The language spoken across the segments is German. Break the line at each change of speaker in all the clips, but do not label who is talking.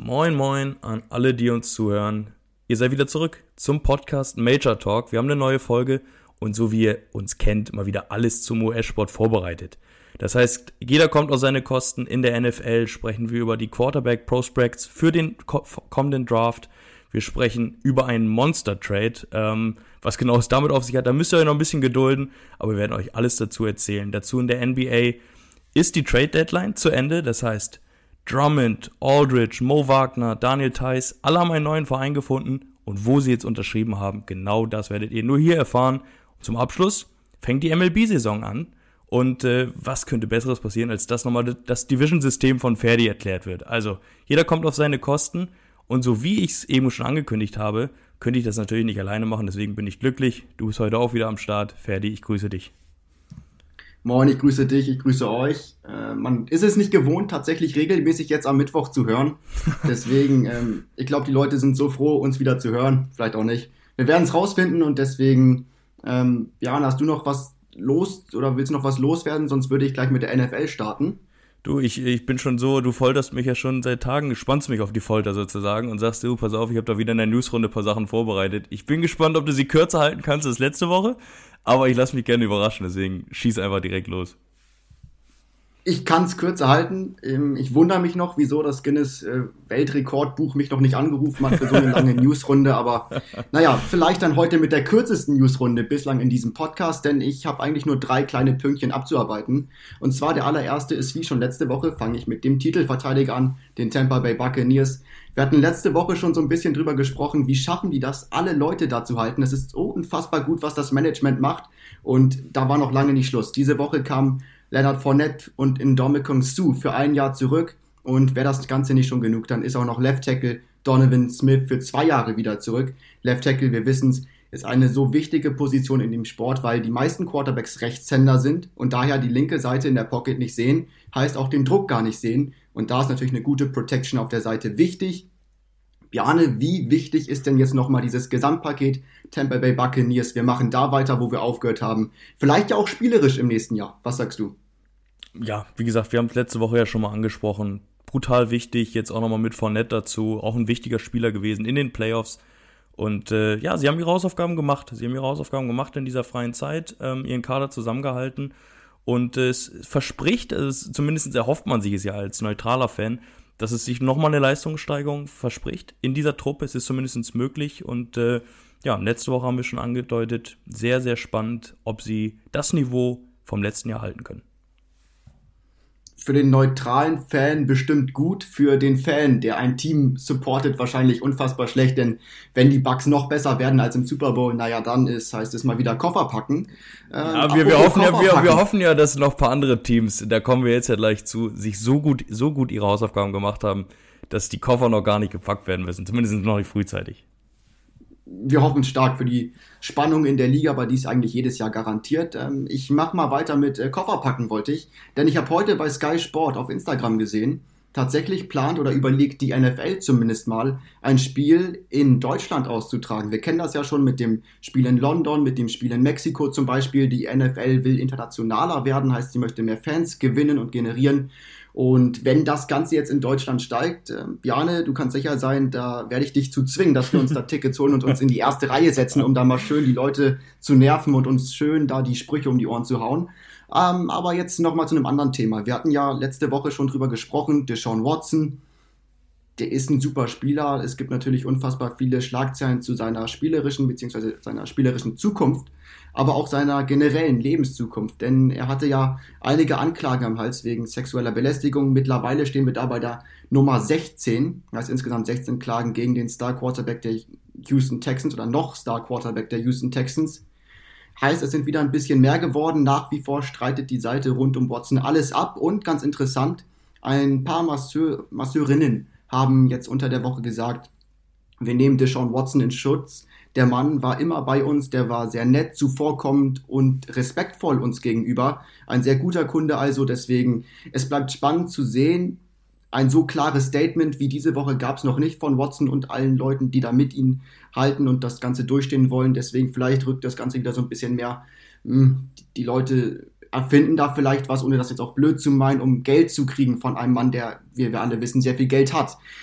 Moin moin an alle, die uns zuhören. Ihr seid wieder zurück zum Podcast Major Talk. Wir haben eine neue Folge und so wie ihr uns kennt, mal wieder alles zum US-Sport vorbereitet. Das heißt, jeder kommt auf seine Kosten. In der NFL sprechen wir über die Quarterback-Prospects für den kommenden Draft. Wir sprechen über einen Monster-Trade. Was genau es damit auf sich hat, da müsst ihr euch noch ein bisschen gedulden, aber wir werden euch alles dazu erzählen. Dazu in der NBA ist die Trade-Deadline zu Ende, das heißt Drummond, Aldridge, Mo Wagner, Daniel Theis, alle haben einen neuen Verein gefunden und wo sie jetzt unterschrieben haben, genau das werdet ihr nur hier erfahren. Und zum Abschluss fängt die MLB-Saison an und was könnte Besseres passieren, als dass nochmal das Division-System von Ferdi erklärt wird. Also jeder kommt auf seine Kosten und so wie ich es eben schon angekündigt habe, könnte ich das natürlich nicht alleine machen, deswegen bin ich glücklich. Du bist heute auch wieder am Start. Ferdi, ich grüße dich.
Moin, ich grüße dich, ich grüße euch. Man ist es nicht gewohnt, tatsächlich regelmäßig jetzt am Mittwoch zu hören. Deswegen, ich glaube, die Leute sind so froh, uns wieder zu hören. Vielleicht auch nicht. Wir werden es rausfinden und deswegen, Jan, hast du noch was los oder willst du noch was loswerden? Sonst würde ich gleich mit der NFL starten.
Du, ich bin schon so, du folterst mich ja schon seit Tagen, spannst mich auf die Folter sozusagen und sagst du, pass auf, ich habe da wieder in der Newsrunde ein paar Sachen vorbereitet. Ich bin gespannt, ob du sie kürzer halten kannst als letzte Woche, aber ich lasse mich gerne überraschen, deswegen schieß einfach direkt los.
Ich kann es kürzer halten. Ich wundere mich noch, wieso das Guinness-Weltrekordbuch mich noch nicht angerufen hat für so eine lange Newsrunde. Aber naja, vielleicht dann heute mit der kürzesten Newsrunde bislang in diesem Podcast, denn ich habe eigentlich nur 3 kleine Pünktchen abzuarbeiten. Und zwar der allererste ist, wie schon letzte Woche, fange ich mit dem Titelverteidiger an, den Tampa Bay Buccaneers. Wir hatten letzte Woche schon so ein bisschen drüber gesprochen, wie schaffen die das, alle Leute da zu halten. Es ist so unfassbar gut, was das Management macht. Und da war noch lange nicht Schluss. Diese Woche kam Leonard Fournette und Ndamukong Suh für ein Jahr zurück. Und wäre das Ganze nicht schon genug, dann ist auch noch Left Tackle Donovan Smith für 2 Jahre wieder zurück. Left Tackle, wir wissen es, ist eine so wichtige Position in dem Sport, weil die meisten Quarterbacks Rechtshänder sind und daher die linke Seite in der Pocket nicht sehen, heißt auch den Druck gar nicht sehen. Und da ist natürlich eine gute Protection auf der Seite wichtig. Bjarne, wie wichtig ist denn jetzt nochmal dieses Gesamtpaket Tampa Bay Buccaneers? Wir machen da weiter, wo wir aufgehört haben. Vielleicht ja auch spielerisch im nächsten Jahr. Was sagst du?
Ja, wie gesagt, wir haben es letzte Woche ja schon mal angesprochen. Brutal wichtig, jetzt auch nochmal mit Fournette dazu. Auch ein wichtiger Spieler gewesen in den Playoffs. Und sie haben ihre Hausaufgaben gemacht. Sie haben ihre Hausaufgaben gemacht in dieser freien Zeit, ihren Kader zusammengehalten. Und es verspricht, zumindest erhofft man sich es ja als neutraler Fan, dass es sich nochmal eine Leistungssteigerung verspricht in dieser Truppe. Es ist zumindest möglich und letzte Woche haben wir schon angedeutet, sehr, sehr spannend, ob sie das Niveau vom letzten Jahr halten können.
Für den neutralen Fan bestimmt gut, für den Fan, der ein Team supportet, wahrscheinlich unfassbar schlecht, denn wenn die Bucks noch besser werden als im Super Bowl, naja, dann heißt es mal wieder Koffer packen.
Wir hoffen ja, dass noch ein paar andere Teams, da kommen wir jetzt ja gleich zu, sich so gut ihre Hausaufgaben gemacht haben, dass die Koffer noch gar nicht gepackt werden müssen, zumindest noch nicht frühzeitig.
Wir hoffen stark für die Spannung in der Liga, aber die ist eigentlich jedes Jahr garantiert. Ich mache mal weiter mit Kofferpacken wollte ich, denn ich habe heute bei Sky Sport auf Instagram gesehen, tatsächlich plant oder überlegt die NFL zumindest mal, ein Spiel in Deutschland auszutragen. Wir kennen das ja schon mit dem Spiel in London, mit dem Spiel in Mexiko zum Beispiel. Die NFL will internationaler werden, heißt, sie möchte mehr Fans gewinnen und generieren. Und wenn das Ganze jetzt in Deutschland steigt, Bjarne, du kannst sicher sein, da werde ich dich zu zwingen, dass wir uns da Tickets holen und uns in die erste Reihe setzen, um da mal schön die Leute zu nerven und uns schön da die Sprüche um die Ohren zu hauen. Aber jetzt nochmal zu einem anderen Thema. Wir hatten ja letzte Woche schon drüber gesprochen, Deshaun Watson, der ist ein super Spieler. Es gibt natürlich unfassbar viele Schlagzeilen zu seiner spielerischen bzw. seiner spielerischen Zukunft, aber auch seiner generellen Lebenszukunft. Denn er hatte ja einige Anklagen am Hals wegen sexueller Belästigung. Mittlerweile stehen wir da bei der Nummer 16. Das heißt insgesamt 16 Klagen gegen den Star Quarterback der Houston Texans oder noch Star Quarterback der Houston Texans. Heißt, es sind wieder ein bisschen mehr geworden. Nach wie vor streitet die Seite rund um Watson alles ab. Und ganz interessant, ein paar Masseurinnen haben jetzt unter der Woche gesagt, wir nehmen Deshaun Watson in Schutz. Der Mann war immer bei uns, der war sehr nett, zuvorkommend und respektvoll uns gegenüber. Ein sehr guter Kunde also, deswegen, es bleibt spannend zu sehen. Ein so klares Statement wie diese Woche gab es noch nicht von Watson und allen Leuten, die da mit ihm halten und das Ganze durchstehen wollen. Deswegen vielleicht rückt das Ganze wieder so ein bisschen mehr. Die Leute erfinden da vielleicht was, ohne das jetzt auch blöd zu meinen, um Geld zu kriegen von einem Mann, der, wie wir alle wissen, sehr viel Geld hat.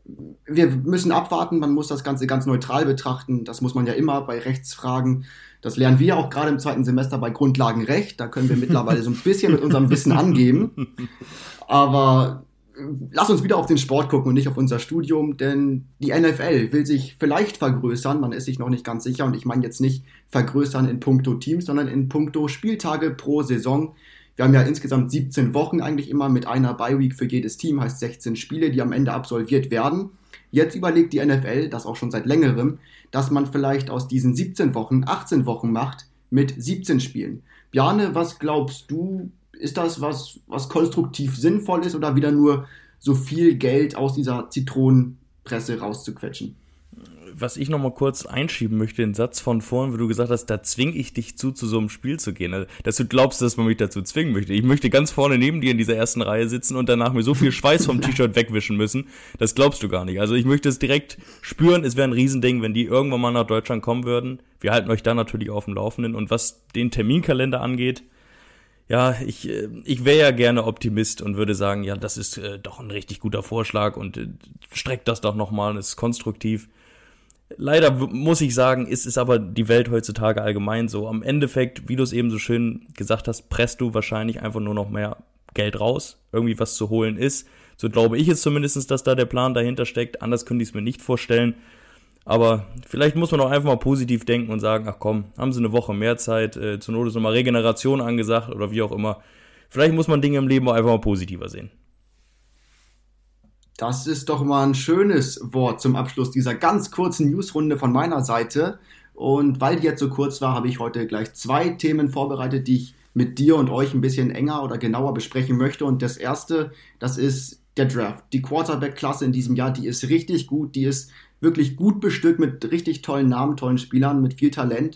wir müssen abwarten, man muss das Ganze ganz neutral betrachten. Das muss man ja immer bei Rechtsfragen. Das lernen wir auch gerade im 2. Semester bei Grundlagenrecht. Da können wir mittlerweile so ein bisschen mit unserem Wissen angeben. Aber lass uns wieder auf den Sport gucken und nicht auf unser Studium, denn die NFL will sich vielleicht vergrößern, man ist sich noch nicht ganz sicher, und ich meine jetzt nicht vergrößern in puncto Teams, sondern in puncto Spieltage pro Saison. Wir haben ja insgesamt 17 Wochen eigentlich immer mit einer Bye-Week für jedes Team, heißt 16 Spiele, die am Ende absolviert werden. Jetzt überlegt die NFL, das auch schon seit längerem, dass man vielleicht aus diesen 17 Wochen 18 Wochen macht mit 17 Spielen. Bjarne, was glaubst du? Ist das was konstruktiv sinnvoll ist oder wieder nur so viel Geld aus dieser Zitronenpresse rauszuquetschen?
Was ich nochmal kurz einschieben möchte, den Satz von vorhin, wo du gesagt hast, da zwinge ich dich zu so einem Spiel zu gehen. Also, dass du glaubst, dass man mich dazu zwingen möchte. Ich möchte ganz vorne neben dir in dieser ersten Reihe sitzen und danach mir so viel Schweiß vom T-Shirt wegwischen müssen. Das glaubst du gar nicht. Also ich möchte es direkt spüren. Es wäre ein Riesending, wenn die irgendwann mal nach Deutschland kommen würden. Wir halten euch da natürlich auf dem Laufenden. Und was den Terminkalender angeht, ja, ich wäre ja gerne Optimist und würde sagen, ja, das ist doch ein richtig guter Vorschlag und streckt das doch nochmal und ist konstruktiv. Leider muss ich sagen, ist aber die Welt heutzutage allgemein so. Am Endeffekt, wie du es eben so schön gesagt hast, presst du wahrscheinlich einfach nur noch mehr Geld raus, irgendwie was zu holen ist. So glaube ich es zumindest, dass da der Plan dahinter steckt. Anders könnte ich es mir nicht vorstellen. Aber vielleicht muss man auch einfach mal positiv denken und sagen, ach komm, haben sie eine Woche mehr Zeit, zur Not ist nochmal Regeneration angesagt oder wie auch immer. Vielleicht muss man Dinge im Leben auch einfach mal positiver sehen.
Das ist doch mal ein schönes Wort zum Abschluss dieser ganz kurzen Newsrunde von meiner Seite. Und weil die jetzt so kurz war, habe ich heute gleich 2 Themen vorbereitet, die ich mit dir und euch ein bisschen enger oder genauer besprechen möchte. Und das erste, das ist der Draft. Die Quarterback-Klasse in diesem Jahr, die ist richtig gut, die ist wirklich gut bestückt mit richtig tollen Namen, tollen Spielern, mit viel Talent.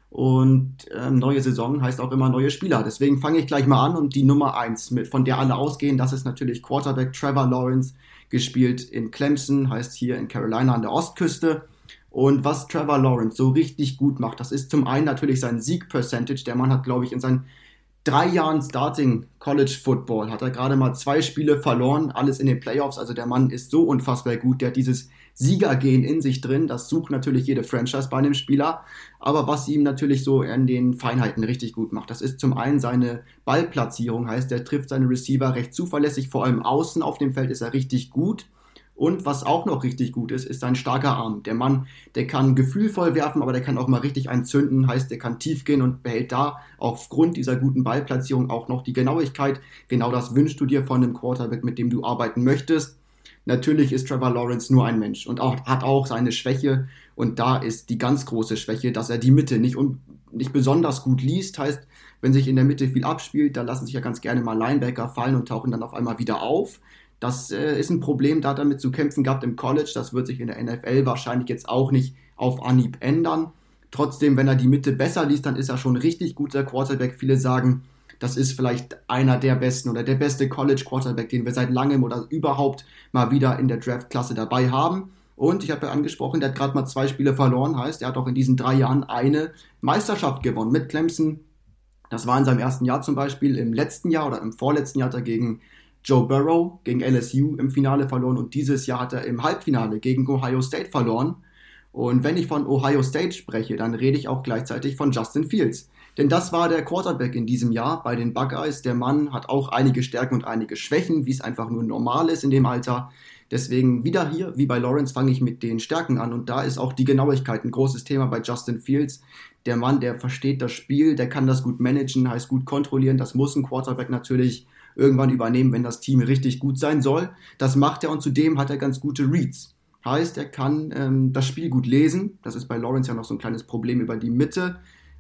Und neue Saison heißt auch immer neue Spieler. Deswegen fange ich gleich mal an und die Nummer 1, von der alle ausgehen, das ist natürlich Quarterback Trevor Lawrence, gespielt in Clemson, heißt hier in Carolina an der Ostküste. Und was Trevor Lawrence so richtig gut macht, das ist zum einen natürlich sein Sieg-Percentage. Der Mann hat, glaube ich, in seinen 3 Jahren Starting College Football hat er gerade mal 2 Spiele verloren, alles in den Playoffs. Also der Mann ist so unfassbar gut, der hat dieses Siegergehen in sich drin. Das sucht natürlich jede Franchise bei einem Spieler. Aber was ihm natürlich so in den Feinheiten richtig gut macht, das ist zum einen seine Ballplatzierung, heißt, er trifft seine Receiver recht zuverlässig, vor allem außen auf dem Feld ist er richtig gut. Und was auch noch richtig gut ist, ist sein starker Arm. Der Mann, der kann gefühlvoll werfen, aber der kann auch mal richtig einzünden, heißt, der kann tief gehen und behält da aufgrund dieser guten Ballplatzierung auch noch die Genauigkeit. Genau das wünschst du dir von einem Quarterback, mit dem du arbeiten möchtest. Natürlich ist Trevor Lawrence nur ein Mensch und hat auch seine Schwäche. Und da ist die ganz große Schwäche, dass er die Mitte nicht besonders gut liest. Heißt, wenn sich in der Mitte viel abspielt, da lassen sich ja ganz gerne mal Linebacker fallen und tauchen dann auf einmal wieder auf. Das ist ein Problem, da hat er damit zu kämpfen gehabt im College. Das wird sich in der NFL wahrscheinlich jetzt auch nicht auf Anhieb ändern. Trotzdem, wenn er die Mitte besser liest, dann ist er schon richtig guter Quarterback. Viele sagen, das ist vielleicht einer der besten oder der beste College-Quarterback, den wir seit langem oder überhaupt mal wieder in der Draft-Klasse dabei haben. Und ich habe ja angesprochen, der hat gerade mal 2 Spiele verloren, heißt, er hat auch in diesen 3 Jahren eine Meisterschaft gewonnen mit Clemson. Das war in seinem ersten Jahr zum Beispiel. Im letzten Jahr oder im vorletzten Jahr hat er gegen Joe Burrow, gegen LSU im Finale verloren und dieses Jahr hat er im Halbfinale gegen Ohio State verloren. Und wenn ich von Ohio State spreche, dann rede ich auch gleichzeitig von Justin Fields. Denn das war der Quarterback in diesem Jahr bei den Buckeyes. Der Mann hat auch einige Stärken und einige Schwächen, wie es einfach nur normal ist in dem Alter. Deswegen wieder hier, wie bei Lawrence, fange ich mit den Stärken an. Und da ist auch die Genauigkeit ein großes Thema bei Justin Fields. Der Mann, der versteht das Spiel, der kann das gut managen, heißt gut kontrollieren. Das muss ein Quarterback natürlich irgendwann übernehmen, wenn das Team richtig gut sein soll. Das macht er und zudem hat er ganz gute Reads. Heißt, er kann das Spiel gut lesen. Das ist bei Lawrence ja noch so ein kleines Problem über die Mitte.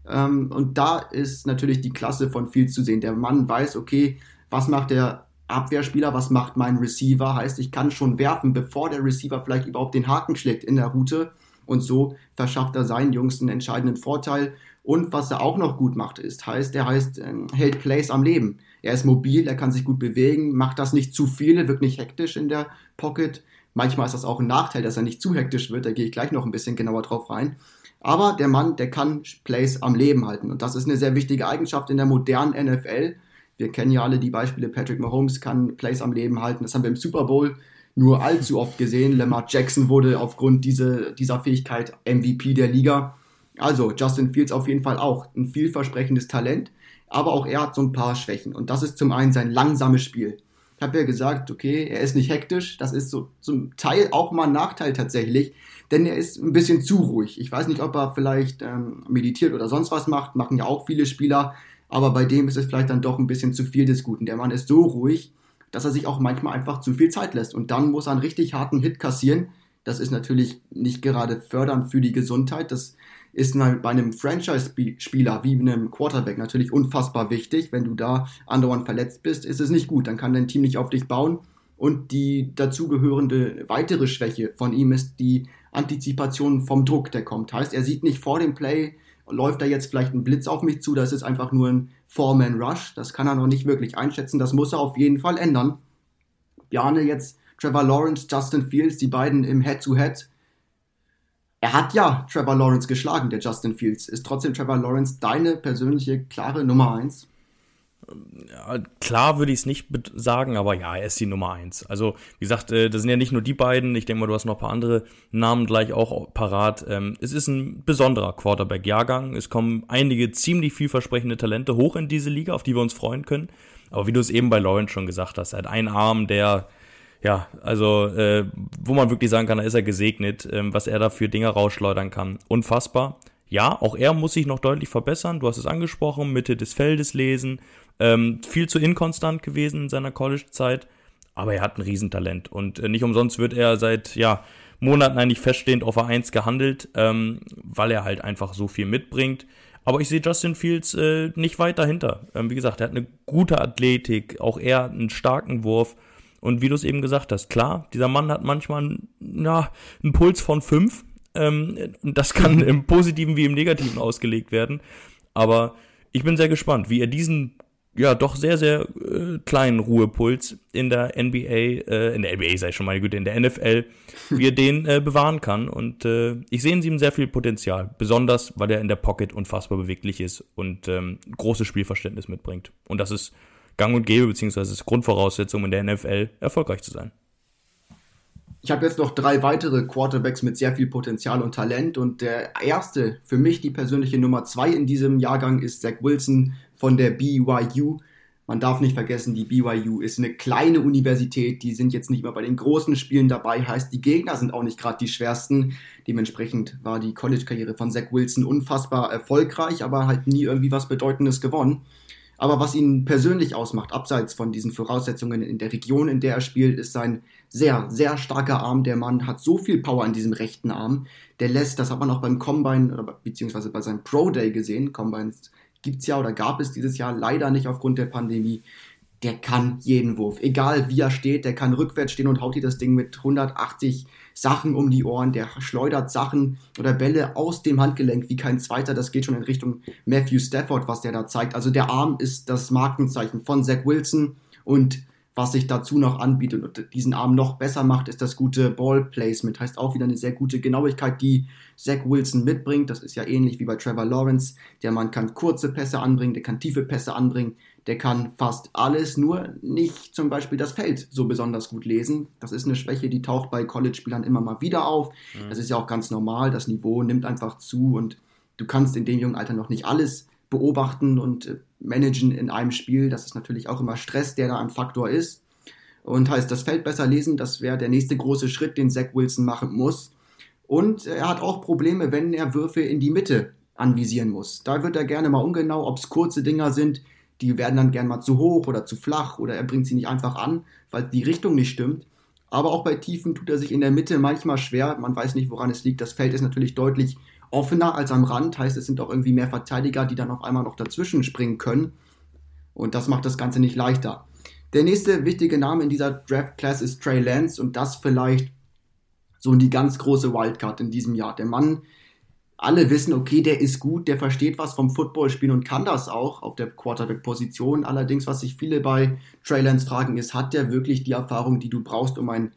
Und da ist natürlich die Klasse von Fields zu sehen. Der Mann weiß, okay, was macht der Abwehrspieler, was macht mein Receiver? Heißt, ich kann schon werfen, bevor der Receiver vielleicht überhaupt den Haken schlägt in der Route. Und so verschafft er seinen Jungs einen entscheidenden Vorteil. Und was er auch noch gut macht, hält Plays am Leben. Er ist mobil, er kann sich gut bewegen, macht das nicht zu viel, wirkt nicht hektisch in der Pocket. Manchmal ist das auch ein Nachteil, dass er nicht zu hektisch wird, da gehe ich gleich noch ein bisschen genauer drauf rein. Aber der Mann, der kann Plays am Leben halten. Und das ist eine sehr wichtige Eigenschaft in der modernen NFL. Wir kennen ja alle die Beispiele, Patrick Mahomes kann Plays am Leben halten. Das haben wir im Super Bowl nur allzu oft gesehen. Lamar Jackson wurde aufgrund dieser Fähigkeit MVP der Liga. Also Justin Fields auf jeden Fall auch ein vielversprechendes Talent, aber auch er hat so ein paar Schwächen. Und das ist zum einen sein langsames Spiel. Ich habe ja gesagt, okay, er ist nicht hektisch, das ist so zum Teil auch mal ein Nachteil tatsächlich, denn er ist ein bisschen zu ruhig. Ich weiß nicht, ob er vielleicht meditiert oder sonst was macht, machen ja auch viele Spieler, aber bei dem ist es vielleicht dann doch ein bisschen zu viel des Guten. Der Mann ist so ruhig, dass er sich auch manchmal einfach zu viel Zeit lässt und dann muss er einen richtig harten Hit kassieren. Das ist natürlich nicht gerade fördernd für die Gesundheit, das ist bei einem Franchise-Spieler wie einem Quarterback natürlich unfassbar wichtig. Wenn du da andauernd verletzt bist, ist es nicht gut. Dann kann dein Team nicht auf dich bauen. Und die dazugehörende weitere Schwäche von ihm ist die Antizipation vom Druck, der kommt. Heißt, er sieht nicht vor dem Play, läuft da jetzt vielleicht ein Blitz auf mich zu, das ist einfach nur ein Four-Man-Rush. Das kann er noch nicht wirklich einschätzen. Das muss er auf jeden Fall ändern. Bjarne, jetzt Trevor Lawrence, Justin Fields, die beiden im Head-to-Head. Er hat ja Trevor Lawrence geschlagen, der Justin Fields. Ist trotzdem Trevor Lawrence deine persönliche, klare Nummer 1?
Ja, klar würde ich es nicht sagen, aber ja, er ist die Nummer 1. Also, wie gesagt, das sind ja nicht nur die beiden. Ich denke mal, du hast noch ein paar andere Namen gleich auch parat. Es ist ein besonderer Quarterback-Jahrgang. Es kommen einige ziemlich vielversprechende Talente hoch in diese Liga, auf die wir uns freuen können. Aber wie du es eben bei Lawrence schon gesagt hast, er hat einen Arm, der... Ja, also wo man wirklich sagen kann, da ist er gesegnet, was er da für Dinger rausschleudern kann. Unfassbar. Ja, auch er muss sich noch deutlich verbessern. Du hast es angesprochen, Mitte des Feldes lesen. Viel zu inkonstant gewesen in seiner College-Zeit. Aber er hat ein Riesentalent. Und nicht umsonst wird er seit Monaten eigentlich feststehend auf A1 gehandelt, weil er halt einfach so viel mitbringt. Aber ich sehe Justin Fields nicht weit dahinter. Wie gesagt, er hat eine gute Athletik, auch er einen starken Wurf. Und wie du es eben gesagt hast, klar, dieser Mann hat manchmal einen Puls von 5. Und das kann im Positiven wie im Negativen ausgelegt werden. Aber ich bin sehr gespannt, wie er diesen doch sehr, sehr kleinen Ruhepuls in der NBA, in der NBA sei schon meine Güte, in der NFL, wie er den bewahren kann. Und ich sehe in ihm sehr viel Potenzial. Besonders, weil er in der Pocket unfassbar beweglich ist und großes Spielverständnis mitbringt. Und das ist gang und gäbe, beziehungsweise ist Grundvoraussetzung in der NFL, erfolgreich zu sein.
Ich habe jetzt noch 3 weitere Quarterbacks mit sehr viel Potenzial und Talent und der erste, für mich die persönliche Nummer 2 in diesem Jahrgang ist Zach Wilson von der BYU. Man darf nicht vergessen, die BYU ist eine kleine Universität, die sind jetzt nicht mehr bei den großen Spielen dabei, heißt die Gegner sind auch nicht gerade die schwersten. Dementsprechend war die College-Karriere von Zach Wilson unfassbar erfolgreich, aber halt nie irgendwie was Bedeutendes gewonnen. Aber was ihn persönlich ausmacht, abseits von diesen Voraussetzungen in der Region, in der er spielt, ist sein sehr, sehr starker Arm. Der Mann hat so viel Power in diesem rechten Arm. Der lässt, das hat man auch beim Combine, beziehungsweise bei seinem Pro Day gesehen. Combines gibt's ja oder gab es dieses Jahr leider nicht aufgrund der Pandemie. Der kann jeden Wurf, egal wie er steht, der kann rückwärts stehen und haut dir das Ding mit 180 Sachen um die Ohren, der schleudert Sachen oder Bälle aus dem Handgelenk wie kein zweiter, das geht schon in Richtung Matthew Stafford, was der da zeigt. Also der Arm ist das Markenzeichen von Zach Wilson und was sich dazu noch anbietet und diesen Arm noch besser macht, ist das gute Ball-Placement, heißt auch wieder eine sehr gute Genauigkeit, die Zach Wilson mitbringt. Das ist ja ähnlich wie bei Trevor Lawrence, der Mann kann kurze Pässe anbringen, der kann tiefe Pässe anbringen, der kann fast alles, nur nicht zum Beispiel das Feld so besonders gut lesen. Das ist eine Schwäche, die taucht bei College-Spielern immer mal wieder auf. Das ist ja auch ganz normal, das Niveau nimmt einfach zu und du kannst in dem jungen Alter noch nicht alles beobachten und managen in einem Spiel. Das ist natürlich auch immer Stress, der da ein Faktor ist. Und heißt, das Feld besser lesen, das wäre der nächste große Schritt, den Zach Wilson machen muss. Und er hat auch Probleme, wenn er Würfe in die Mitte anvisieren muss. Da wird er gerne mal ungenau, ob es kurze Dinger sind, die werden dann gerne mal zu hoch oder zu flach oder er bringt sie nicht einfach an, weil die Richtung nicht stimmt. Aber auch bei Tiefen tut er sich in der Mitte manchmal schwer. Man weiß nicht, woran es liegt. Das Feld ist natürlich deutlich offener als am Rand. Heißt, es sind auch irgendwie mehr Verteidiger, die dann auf einmal noch dazwischen springen können. Und das macht das Ganze nicht leichter. Der nächste wichtige Name in dieser Draft-Class ist Trey Lance. Und das vielleicht so die ganz große Wildcard in diesem Jahr. Der Mann, alle wissen, okay, der ist gut, der versteht was vom Footballspielen und kann das auch auf der Quarterback-Position. Allerdings, was sich viele bei Trey Lance fragen, ist, hat der wirklich die Erfahrung, die du brauchst, um ein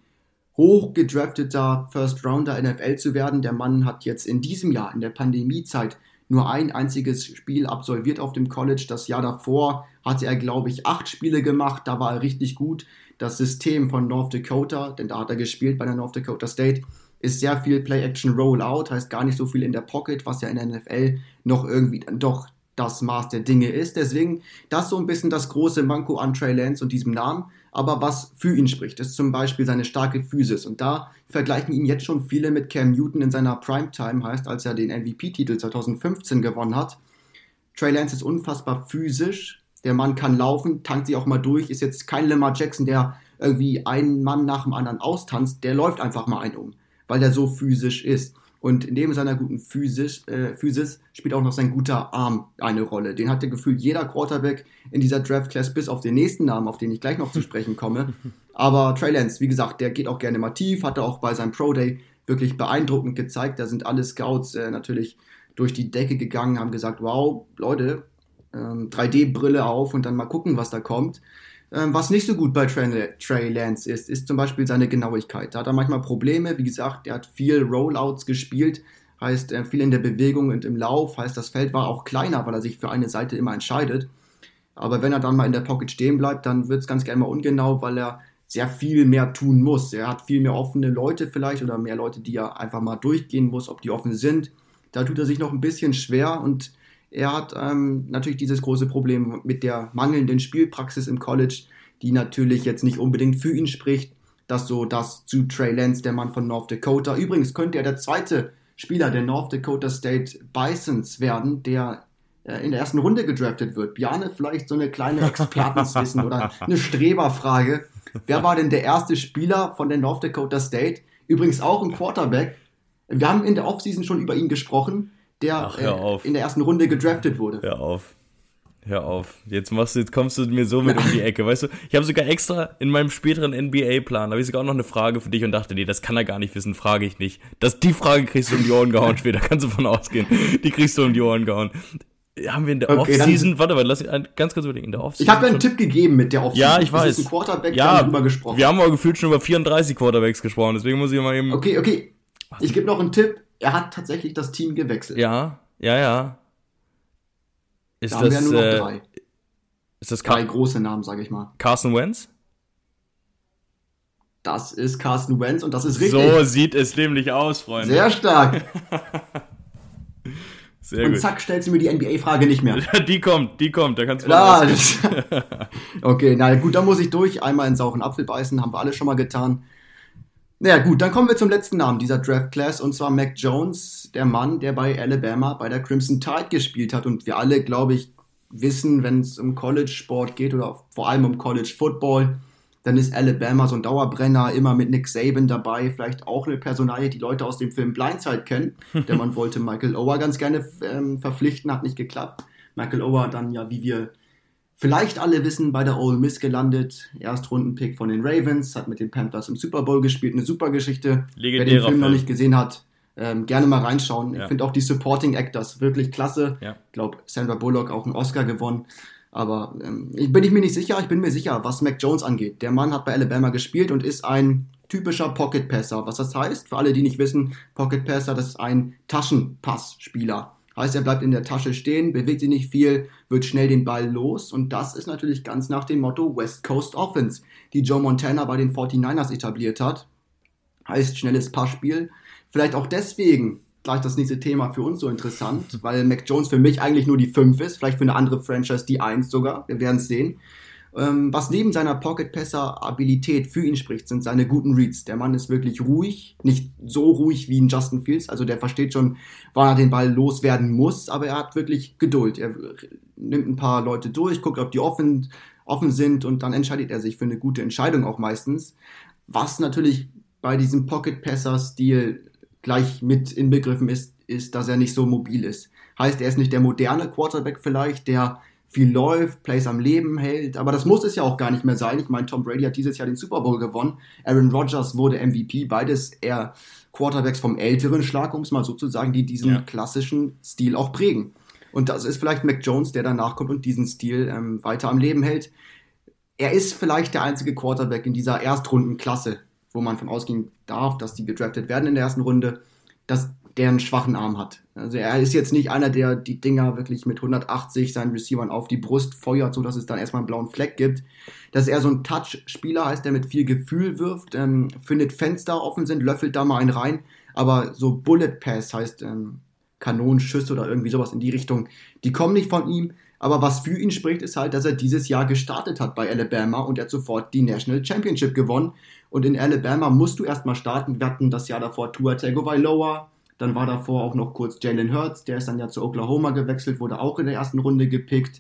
hochgedrafteter First-Rounder NFL zu werden? Der Mann hat jetzt in diesem Jahr, in der Pandemiezeit, nur ein einziges Spiel absolviert auf dem College. Das Jahr davor hatte er, glaube ich, 8 Spiele gemacht. Da war er richtig gut. Das System von North Dakota, denn da hat er gespielt bei der North Dakota State, ist sehr viel Play-Action-Rollout, heißt gar nicht so viel in der Pocket, was ja in der NFL noch irgendwie dann doch das Maß der Dinge ist. Deswegen, das ist so ein bisschen das große Manko an Trey Lance und diesem Namen. Aber was für ihn spricht, ist zum Beispiel seine starke Physis. Und da vergleichen ihn jetzt schon viele mit Cam Newton in seiner Primetime, heißt, als er den MVP-Titel 2015 gewonnen hat. Trey Lance ist unfassbar physisch. Der Mann kann laufen, tankt sich auch mal durch. Ist jetzt kein Lamar Jackson, der irgendwie einen Mann nach dem anderen austanzt. Der läuft einfach mal einen um, weil der so physisch ist. Und neben seiner guten Physis spielt auch noch sein guter Arm eine Rolle. Den hatte gefühlt jeder Quarterback in dieser Draft-Class, bis auf den nächsten Namen, auf den ich gleich noch zu sprechen komme. Aber Trey Lance, wie gesagt, der geht auch gerne mal tief, hat er auch bei seinem Pro-Day wirklich beeindruckend gezeigt. Da sind alle Scouts natürlich durch die Decke gegangen, haben gesagt, wow, Leute, 3D-Brille auf und dann mal gucken, was da kommt. Was nicht so gut bei Trey Lance ist zum Beispiel seine Genauigkeit. Da hat er manchmal Probleme. Wie gesagt, er hat viel Rollouts gespielt, heißt viel in der Bewegung und im Lauf. Heißt, das Feld war auch kleiner, weil er sich für eine Seite immer entscheidet. Aber wenn er dann mal in der Pocket stehen bleibt, dann wird es ganz gerne mal ungenau, weil er sehr viel mehr tun muss. Er hat viel mehr offene Leute vielleicht oder mehr Leute, die er einfach mal durchgehen muss, ob die offen sind. Da tut er sich noch ein bisschen schwer und er hat natürlich dieses große Problem mit der mangelnden Spielpraxis im College, die natürlich jetzt nicht unbedingt für ihn spricht. Das zu Trey Lance, der Mann von North Dakota. Übrigens könnte er der zweite Spieler der North Dakota State Bisons werden, der in der ersten Runde gedraftet wird. Bjarne, vielleicht so eine kleine Expertenwissen oder eine Streberfrage. Wer war denn der erste Spieler von der North Dakota State? Übrigens auch ein Quarterback. Wir haben in der Offseason schon über ihn gesprochen, der in der ersten Runde gedraftet wurde.
Hör auf. Jetzt kommst du mir so mit um die Ecke, weißt du? Ich habe sogar extra in meinem späteren NBA-Plan, habe ich sogar auch noch eine Frage für dich und dachte, nee, das kann er gar nicht wissen, frage ich nicht. Die Frage kriegst du um die Ohren gehauen später, kannst du von ausgehen. Die kriegst du um die Ohren gehauen. Haben wir in der Offseason, warte mal, lass mich ganz kurz überlegen, in der Offseason.
Ich habe ja einen Tipp gegeben mit der Offseason.
Ja, ich weiß.
Das ist ein Quarterback, wir haben drüber gesprochen.
Wir haben aber gefühlt schon über 34 Quarterbacks gesprochen, deswegen muss ich mal eben...
Okay. Ich gebe noch einen Tipp. Er hat tatsächlich das Team gewechselt.
Ja.
Da haben wir nur noch 3.
Ist das
3 große Namen, sage ich mal.
Carson Wentz?
Das ist Carson Wentz und das ist richtig.
So sieht es nämlich aus, Freunde.
Sehr stark.
Sehr
und
gut.
zack, stellst du mir die NBA-Frage nicht mehr.
Die kommt, da kannst du mal
Okay, na gut, dann muss ich durch. Einmal in sauren Apfel beißen, haben wir alle schon mal getan. Naja gut, dann kommen wir zum letzten Namen dieser Draft-Class und zwar Mac Jones, der Mann, der bei Alabama bei der Crimson Tide gespielt hat und wir alle, glaube ich, wissen, wenn es um College-Sport geht oder vor allem um College-Football, dann ist Alabama so ein Dauerbrenner, immer mit Nick Saban dabei, vielleicht auch eine Personalie, die Leute aus dem Film Blindside kennen, der man wollte Michael Oher ganz gerne verpflichten, hat nicht geklappt. Michael Oher dann ja, wie wir vielleicht alle wissen, bei der Ole Miss gelandet, Erstrundenpick von den Ravens, hat mit den Panthers im Super Bowl gespielt, eine super Geschichte. Wer den Film noch nicht gesehen hat, gerne mal reinschauen. Ja. Ich finde auch die Supporting Actors wirklich klasse. Ja. Ich glaube, Sandra Bullock auch einen Oscar gewonnen. Aber ich bin mir sicher, was Mac Jones angeht. Der Mann hat bei Alabama gespielt und ist ein typischer Pocket Passer. Was das heißt, für alle, die nicht wissen, Pocket Passer, das ist ein Taschenpassspieler. Heißt, er bleibt in der Tasche stehen, bewegt sich nicht viel, wird schnell den Ball los. Und das ist natürlich ganz nach dem Motto West Coast Offense, die Joe Montana bei den 49ers etabliert hat. Heißt schnelles Passspiel. Vielleicht auch deswegen gleich das nächste Thema für uns so interessant, weil Mac Jones für mich eigentlich nur die 5 ist, vielleicht für eine andere Franchise die 1 sogar, wir werden es sehen. Was neben seiner Pocket-Passer-Abilität für ihn spricht, sind seine guten Reads. Der Mann ist wirklich ruhig, nicht so ruhig wie ein Justin Fields, also der versteht schon, wann er den Ball loswerden muss, aber er hat wirklich Geduld. Er nimmt ein paar Leute durch, guckt, ob die offen sind und dann entscheidet er sich für eine gute Entscheidung auch meistens. Was natürlich bei diesem Pocket-Passer-Stil gleich mit inbegriffen ist, dass er nicht so mobil ist. Heißt, er ist nicht der moderne Quarterback vielleicht, der viel läuft, Plays am Leben hält, aber das muss es ja auch gar nicht mehr sein. Ich meine, Tom Brady hat dieses Jahr den Super Bowl gewonnen, Aaron Rodgers wurde MVP, beides eher Quarterbacks vom älteren Schlag, um es mal so zu sagen, die diesen klassischen Stil auch prägen. Und das ist vielleicht Mac Jones, der danach kommt und diesen Stil weiter am Leben hält. Er ist vielleicht der einzige Quarterback in dieser Erstrundenklasse, wo man von ausgehen darf, dass die gedraftet werden in der ersten Runde. Das der einen schwachen Arm hat. Also er ist jetzt nicht einer, der die Dinger wirklich mit 180 seinen Receivern auf die Brust feuert, so dass es dann erstmal einen blauen Fleck gibt. Dass er so ein Touch-Spieler heißt, der mit viel Gefühl wirft, findet Fenster offen sind, löffelt da mal einen rein, aber so Bullet Pass heißt Kanonenschüsse oder irgendwie sowas in die Richtung, die kommen nicht von ihm. Aber was für ihn spricht, ist halt, dass er dieses Jahr gestartet hat bei Alabama und er hat sofort die National Championship gewonnen. Und in Alabama musst du erstmal starten. Wir hatten das Jahr davor Tua Tagovailoa, dann war davor auch noch kurz Jalen Hurts, der ist dann ja zu Oklahoma gewechselt, wurde auch in der ersten Runde gepickt.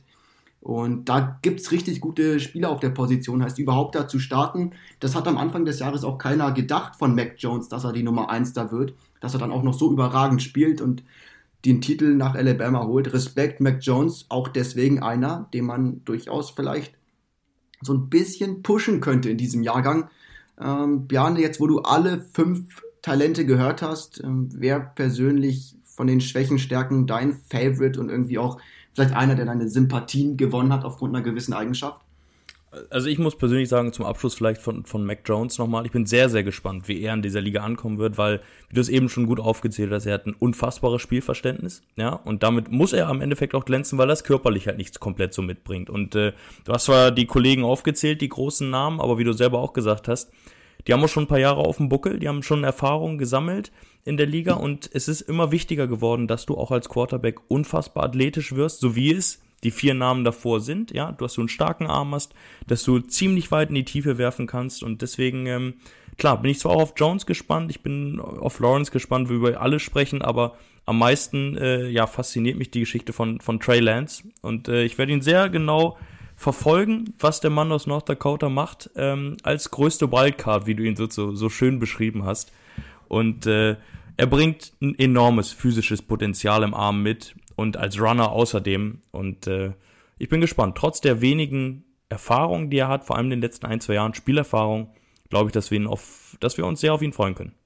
Und da gibt es richtig gute Spieler auf der Position, heißt überhaupt da zu starten. Das hat am Anfang des Jahres auch keiner gedacht von Mac Jones, dass er die Nummer 1 da wird, dass er dann auch noch so überragend spielt und den Titel nach Alabama holt. Respekt, Mac Jones, auch deswegen einer, den man durchaus vielleicht so ein bisschen pushen könnte in diesem Jahrgang. Bjarne, jetzt wo du alle 5 Talente gehört hast, wer persönlich von den Schwächen, Stärken dein Favorite und irgendwie auch vielleicht einer, der deine Sympathien gewonnen hat aufgrund einer gewissen Eigenschaft?
Also ich muss persönlich sagen, zum Abschluss vielleicht von Mac Jones nochmal, ich bin sehr, sehr gespannt, wie er in dieser Liga ankommen wird, weil, wie du es eben schon gut aufgezählt hast, er hat ein unfassbares Spielverständnis, ja, und damit muss er am Endeffekt auch glänzen, weil er es körperlich halt nicht komplett so mitbringt. Und du hast zwar die Kollegen aufgezählt, die großen Namen, aber wie du selber auch gesagt hast, die haben auch schon ein paar Jahre auf dem Buckel, die haben schon Erfahrungen gesammelt in der Liga und es ist immer wichtiger geworden, dass du auch als Quarterback unfassbar athletisch wirst, so wie es die 4 Namen davor sind, ja, dass du einen starken Arm hast, dass du ziemlich weit in die Tiefe werfen kannst und deswegen, klar, bin ich zwar auch auf Jones gespannt, ich bin auf Lawrence gespannt, wie wir über alle sprechen, aber am meisten, fasziniert mich die Geschichte von Trey Lance und ich werde ihn sehr genau verfolgen, was der Mann aus North Dakota macht, als größte Wildcard, wie du ihn so schön beschrieben hast und er bringt ein enormes physisches Potenzial im Arm mit, und als Runner außerdem. Und ich bin gespannt. Trotz der wenigen Erfahrungen, die er hat, vor allem in den letzten 1-2 Jahren Spielerfahrung, glaube ich, dass wir uns sehr auf ihn freuen können.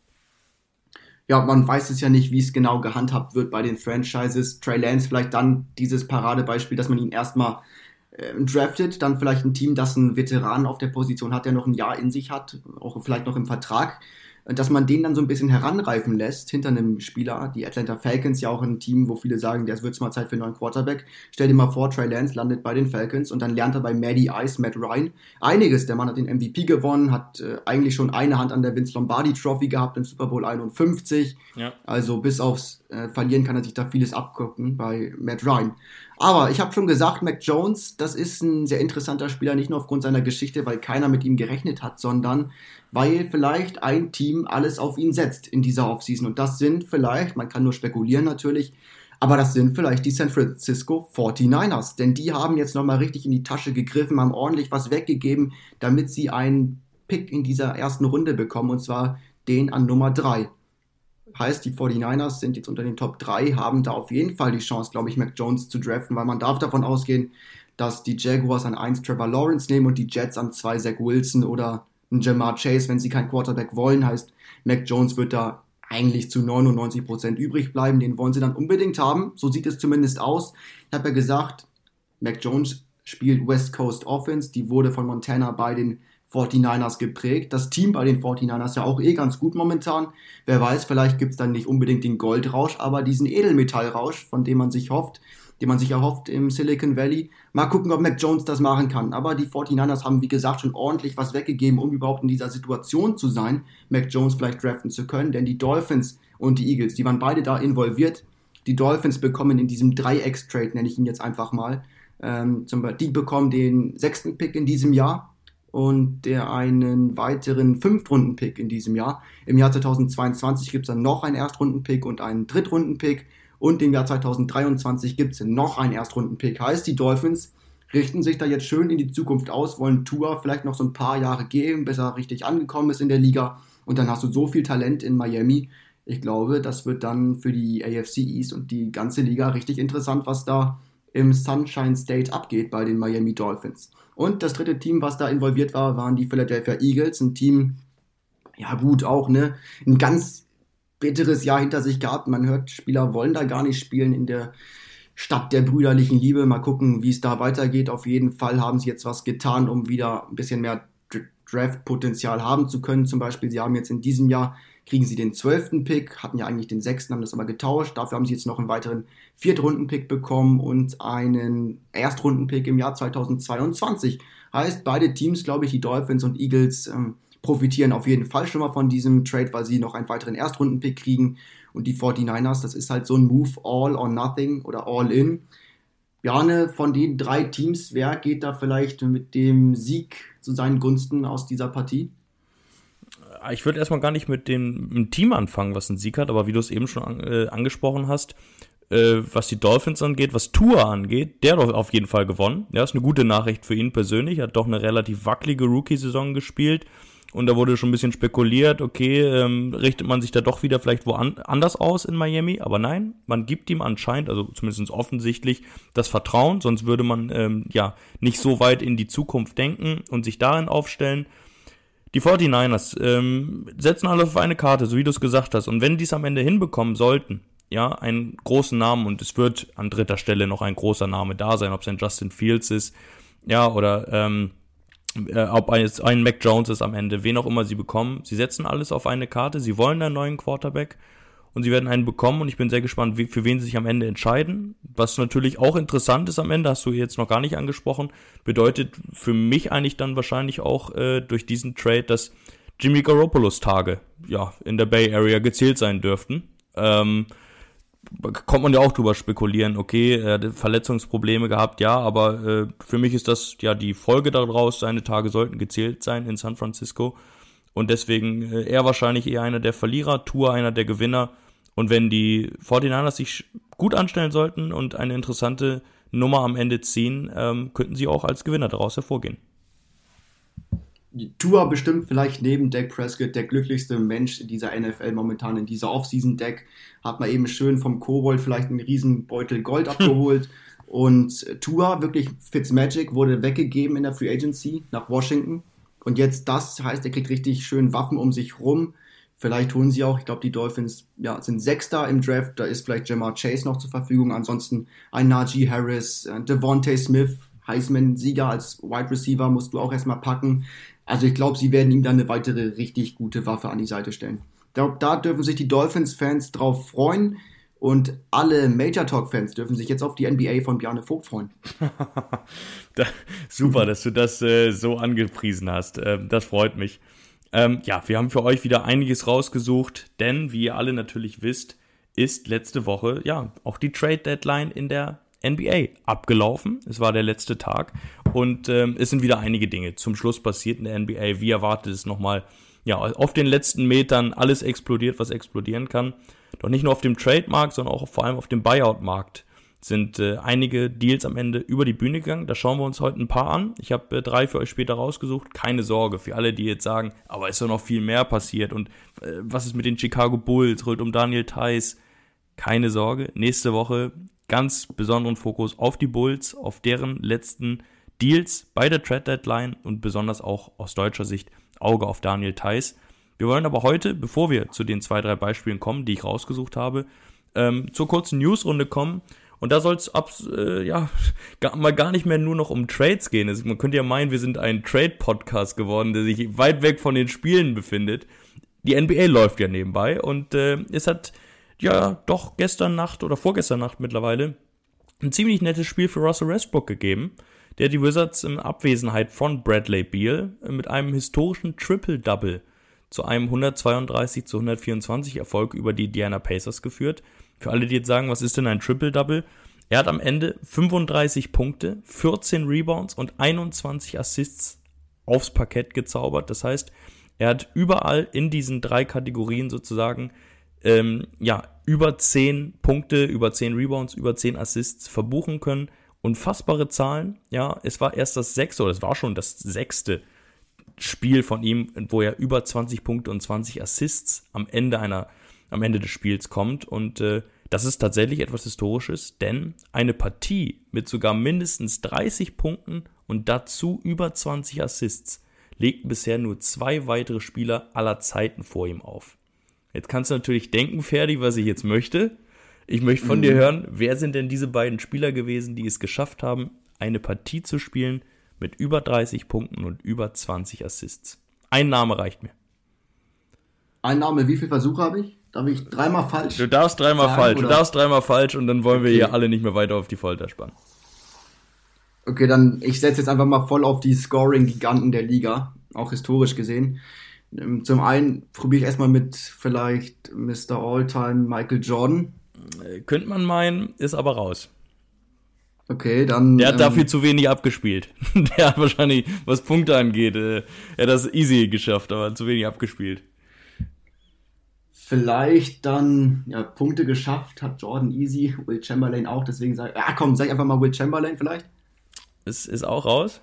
Ja, man weiß es ja nicht, wie es genau gehandhabt wird bei den Franchises. Trey Lance vielleicht dann dieses Paradebeispiel, dass man ihn erstmal draftet, dann vielleicht ein Team, das einen Veteran auf der Position hat, der noch ein Jahr in sich hat, auch vielleicht noch im Vertrag, dass man den dann so ein bisschen heranreifen lässt hinter einem Spieler. Die Atlanta Falcons ja auch ein Team, wo viele sagen, der wird mal Zeit für einen neuen Quarterback. Stell dir mal vor, Trey Lance landet bei den Falcons und dann lernt er bei Matty Ice, Matt Ryan, einiges. Der Mann hat den MVP gewonnen, hat eigentlich schon eine Hand an der Vince Lombardi Trophy gehabt im Super Bowl 51. Ja. Also bis aufs Verlieren kann er sich da vieles abgucken bei Matt Ryan. Aber ich habe schon gesagt, Mac Jones, das ist ein sehr interessanter Spieler, nicht nur aufgrund seiner Geschichte, weil keiner mit ihm gerechnet hat, sondern weil vielleicht ein Team alles auf ihn setzt in dieser Offseason. Und das sind vielleicht, man kann nur spekulieren natürlich, aber das sind vielleicht die San Francisco 49ers. Denn die haben jetzt nochmal richtig in die Tasche gegriffen, haben ordentlich was weggegeben, damit sie einen Pick in dieser ersten Runde bekommen, und zwar den an Nummer 3. Heißt, die 49ers sind jetzt unter den Top 3, haben da auf jeden Fall die Chance, glaube ich, Mac Jones zu draften, weil man darf davon ausgehen, dass die Jaguars an 1 Trevor Lawrence nehmen und die Jets an 2 Zach Wilson oder ein Jamar Chase, wenn sie keinen Quarterback wollen. Heißt, Mac Jones wird da eigentlich zu 99% übrig bleiben. Den wollen sie dann unbedingt haben. So sieht es zumindest aus. Ich habe ja gesagt, Mac Jones spielt West Coast Offense. Die wurde von Montana bei den 49ers geprägt. Das Team bei den 49ers ja auch ganz gut momentan. Wer weiß, vielleicht gibt es dann nicht unbedingt den Goldrausch, aber diesen Edelmetallrausch, von dem man sich erhofft im Silicon Valley. Mal gucken, ob Mac Jones das machen kann. Aber die 49ers haben, wie gesagt, schon ordentlich was weggegeben, um überhaupt in dieser Situation zu sein, Mac Jones vielleicht draften zu können. Denn die Dolphins und die Eagles, die waren beide da involviert. Die Dolphins bekommen in diesem Dreieckstrade, nenne ich ihn jetzt einfach mal, die bekommen den 6. Pick in diesem Jahr und einen weiteren 5-Runden-Pick in diesem Jahr. Im Jahr 2022 gibt es dann noch einen Erstrunden-Pick und einen Drittrunden-Pick. Und im Jahr 2023 gibt es noch einen Erstrunden-Pick. Heißt, die Dolphins richten sich da jetzt schön in die Zukunft aus, wollen Tua vielleicht noch so ein paar Jahre geben, bis er richtig angekommen ist in der Liga. Und dann hast du so viel Talent in Miami. Ich glaube, das wird dann für die AFC East und die ganze Liga richtig interessant, was da im Sunshine State abgeht bei den Miami Dolphins. Und das dritte Team, was da involviert war, waren die Philadelphia Eagles. Ein Team, ja gut, auch ein ganz bitteres Jahr hinter sich gehabt. Man hört, Spieler wollen da gar nicht spielen in der Stadt der brüderlichen Liebe. Mal gucken, wie es da weitergeht. Auf jeden Fall haben sie jetzt was getan, um wieder ein bisschen mehr Draft-Potenzial haben zu können. Zum Beispiel, sie haben jetzt in diesem Jahr, kriegen sie den 12. Pick, hatten ja eigentlich den 6., haben das aber getauscht. Dafür haben sie jetzt noch einen weiteren 4. Runden-Pick bekommen und einen Erstrunden-Pick im Jahr 2022. Heißt, beide Teams, glaube ich, die Dolphins und Eagles, profitieren auf jeden Fall schon mal von diesem Trade, weil sie noch einen weiteren Erstrunden-Pick kriegen. Und die 49ers, das ist halt so ein Move all or nothing oder all in. Bjarne, von den 3 Teams, wer geht da vielleicht mit dem Sieg zu seinen Gunsten aus dieser Partie?
Ich würde erstmal gar nicht mit dem Team anfangen, was einen Sieg hat, aber wie du es eben schon angesprochen hast, was die Dolphins angeht, was Tua angeht, der hat auf jeden Fall gewonnen. Ja, ist eine gute Nachricht für ihn persönlich, hat doch eine relativ wackelige Rookie-Saison gespielt. Und da wurde schon ein bisschen spekuliert, okay, richtet man sich da doch wieder vielleicht woanders aus in Miami? Aber nein, man gibt ihm anscheinend, also zumindest offensichtlich, das Vertrauen, sonst würde man nicht so weit in die Zukunft denken und sich darin aufstellen. Die 49ers setzen alles auf eine Karte, so wie du es gesagt hast. Und wenn die es am Ende hinbekommen sollten, ja, einen großen Namen, und es wird an 3. Stelle noch ein großer Name da sein, ob es ein Justin Fields ist, ja, oder ob es ein Mac Jones ist am Ende, wen auch immer sie bekommen. Sie setzen alles auf eine Karte, sie wollen einen neuen Quarterback und sie werden einen bekommen und ich bin sehr gespannt, für wen sie sich am Ende entscheiden. Was natürlich auch interessant ist am Ende, hast du jetzt noch gar nicht angesprochen, bedeutet für mich eigentlich dann wahrscheinlich auch durch diesen Trade, dass Jimmy Garoppolo's Tage in der Bay Area gezählt sein dürften. Kommt man ja auch drüber spekulieren, okay, er hat Verletzungsprobleme gehabt, ja, aber für mich ist das ja die Folge daraus, seine Tage sollten gezählt sein in San Francisco und deswegen er wahrscheinlich eher einer der Verlierer, Tua einer der Gewinner und wenn die 49ers sich gut anstellen sollten und eine interessante Nummer am Ende ziehen, könnten sie auch als Gewinner daraus hervorgehen.
Tua bestimmt vielleicht neben Dak Prescott der glücklichste Mensch in dieser NFL momentan, in dieser Offseason. Dak hat mal eben schön vom Kobold vielleicht einen riesen Beutel Gold abgeholt und Tua, wirklich Fitzmagic, wurde weggegeben in der Free Agency nach Washington und jetzt das heißt, er kriegt richtig schön Waffen um sich rum. Vielleicht holen sie auch, ich glaube die Dolphins sind 6. im Draft, da ist vielleicht Ja'Marr Chase noch zur Verfügung, ansonsten ein Najee Harris, Devontae Smith, Heisman-Sieger als Wide Receiver musst du auch erstmal packen. Also ich glaube, sie werden ihm dann eine weitere richtig gute Waffe an die Seite stellen. Da dürfen sich die Dolphins-Fans drauf freuen und alle Major Talk-Fans dürfen sich jetzt auf die NBA von Bjarne Vogt freuen.
Super, dass du das so angepriesen hast. Das freut mich. Wir haben für euch wieder einiges rausgesucht, denn wie ihr alle natürlich wisst, ist letzte Woche auch die Trade-Deadline in der NBA abgelaufen. Es war der letzte Tag und es sind wieder einige Dinge zum Schluss passiert in der NBA. Wie erwartet es nochmal, auf den letzten Metern alles explodiert, was explodieren kann. Doch nicht nur auf dem Trade-Markt, sondern auch vor allem auf dem Buyout-Markt sind einige Deals am Ende über die Bühne gegangen. Da schauen wir uns heute ein paar an. Ich habe 3 für euch später rausgesucht. Keine Sorge für alle, die jetzt sagen, aber ist doch noch viel mehr passiert und was ist mit den Chicago Bulls, rund um Daniel Theis? Keine Sorge, nächste Woche ganz besonderen Fokus auf die Bulls, auf deren letzten Deals bei der Trade-Deadline und besonders auch aus deutscher Sicht Auge auf Daniel Theis. Wir wollen aber heute, bevor wir zu den 2, 3 Beispielen kommen, die ich rausgesucht habe, zur kurzen Newsrunde kommen. Und da soll es mal gar nicht mehr nur noch um Trades gehen. Also man könnte ja meinen, wir sind ein Trade-Podcast geworden, der sich weit weg von den Spielen befindet. Die NBA läuft ja nebenbei und es hat doch gestern Nacht oder vorgestern Nacht mittlerweile ein ziemlich nettes Spiel für Russell Westbrook gegeben, der die Wizards in Abwesenheit von Bradley Beal mit einem historischen Triple-Double zu einem 132-124 Erfolg über die Indiana Pacers geführt. Für alle, die jetzt sagen, was ist denn ein Triple-Double? Er hat am Ende 35 Punkte, 14 Rebounds und 21 Assists aufs Parkett gezaubert. Das heißt, er hat überall in diesen 3 Kategorien sozusagen über 10 Punkte, über 10 Rebounds, über 10 Assists verbuchen können. Unfassbare Zahlen. Ja, es war erst das 6. oder es war schon das 6. Spiel von ihm, wo er über 20 Punkte und 20 Assists am Ende des Spiels kommt. Und das ist tatsächlich etwas Historisches, denn eine Partie mit sogar mindestens 30 Punkten und dazu über 20 Assists legten bisher nur 2 weitere Spieler aller Zeiten vor ihm auf. Jetzt kannst du natürlich denken, Ferdi, was ich jetzt möchte. Ich möchte von dir hören, wer sind denn diese beiden Spieler gewesen, die es geschafft haben, eine Partie zu spielen mit über 30 Punkten und über 20 Assists. Ein Name reicht mir.
Ein Name, wie viele Versuche habe ich? Darf ich dreimal falsch?
Du darfst dreimal
sagen,
falsch.
oder?
Du darfst dreimal falsch und dann wollen wir
Okay.
hier alle nicht mehr weiter auf die Folter spannen.
Okay, dann ich setze jetzt einfach mal voll auf die Scoring-Giganten der Liga, auch historisch gesehen. Zum einen probiere ich erstmal mit vielleicht Mr. Alltime Michael Jordan.
Könnte man meinen, ist aber raus.
Okay, dann.
Der hat dafür zu wenig abgespielt. Der hat wahrscheinlich, was Punkte angeht, er hat das easy geschafft, aber zu wenig abgespielt.
Vielleicht dann, ja, Punkte geschafft hat Jordan easy, Will Chamberlain auch, deswegen sag ich einfach mal Will Chamberlain vielleicht.
Ist auch raus.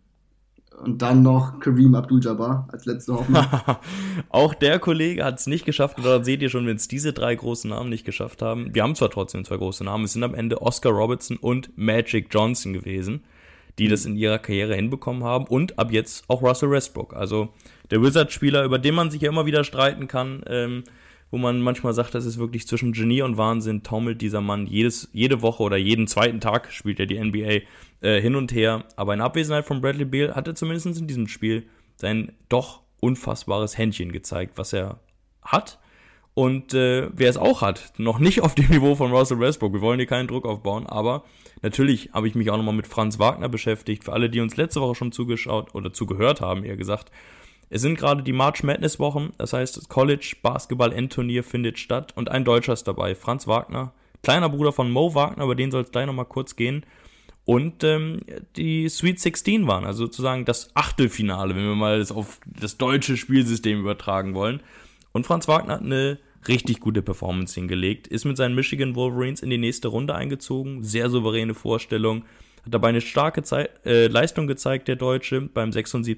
Und dann noch Kareem Abdul-Jabbar als letzte Hoffnung.
Auch der Kollege hat es nicht geschafft. Und da seht ihr schon, wenn es diese 3 großen Namen nicht geschafft haben. Wir haben zwar trotzdem 2 große Namen. Es sind am Ende Oscar Robertson und Magic Johnson gewesen, die das in ihrer Karriere hinbekommen haben. Und ab jetzt auch Russell Westbrook. Also der Wizards-Spieler, über den man sich ja immer wieder streiten kann, wo man manchmal sagt, das ist wirklich zwischen Genie und Wahnsinn, taumelt dieser Mann jede Woche oder jeden zweiten Tag spielt er die NBA hin und her. Aber in Abwesenheit von Bradley Beal hat er zumindest in diesem Spiel sein doch unfassbares Händchen gezeigt, was er hat. Und wer es auch hat, noch nicht auf dem Niveau von Russell Westbrook. Wir wollen hier keinen Druck aufbauen, aber natürlich habe ich mich auch nochmal mit Franz Wagner beschäftigt. Für alle, die uns letzte Woche schon zugeschaut oder zugehört haben, eher gesagt. Es sind gerade die March Madness Wochen, das heißt, das College Basketball Endturnier findet statt und ein Deutscher ist dabei, Franz Wagner, kleiner Bruder von Mo Wagner, über den soll es gleich nochmal kurz gehen. Und die Sweet 16 waren, also sozusagen das Achtelfinale, wenn wir mal das auf das deutsche Spielsystem übertragen wollen. Und Franz Wagner hat eine richtig gute Performance hingelegt, ist mit seinen Michigan Wolverines in die nächste Runde eingezogen, sehr souveräne Vorstellung, hat dabei eine starke Leistung gezeigt, der Deutsche, beim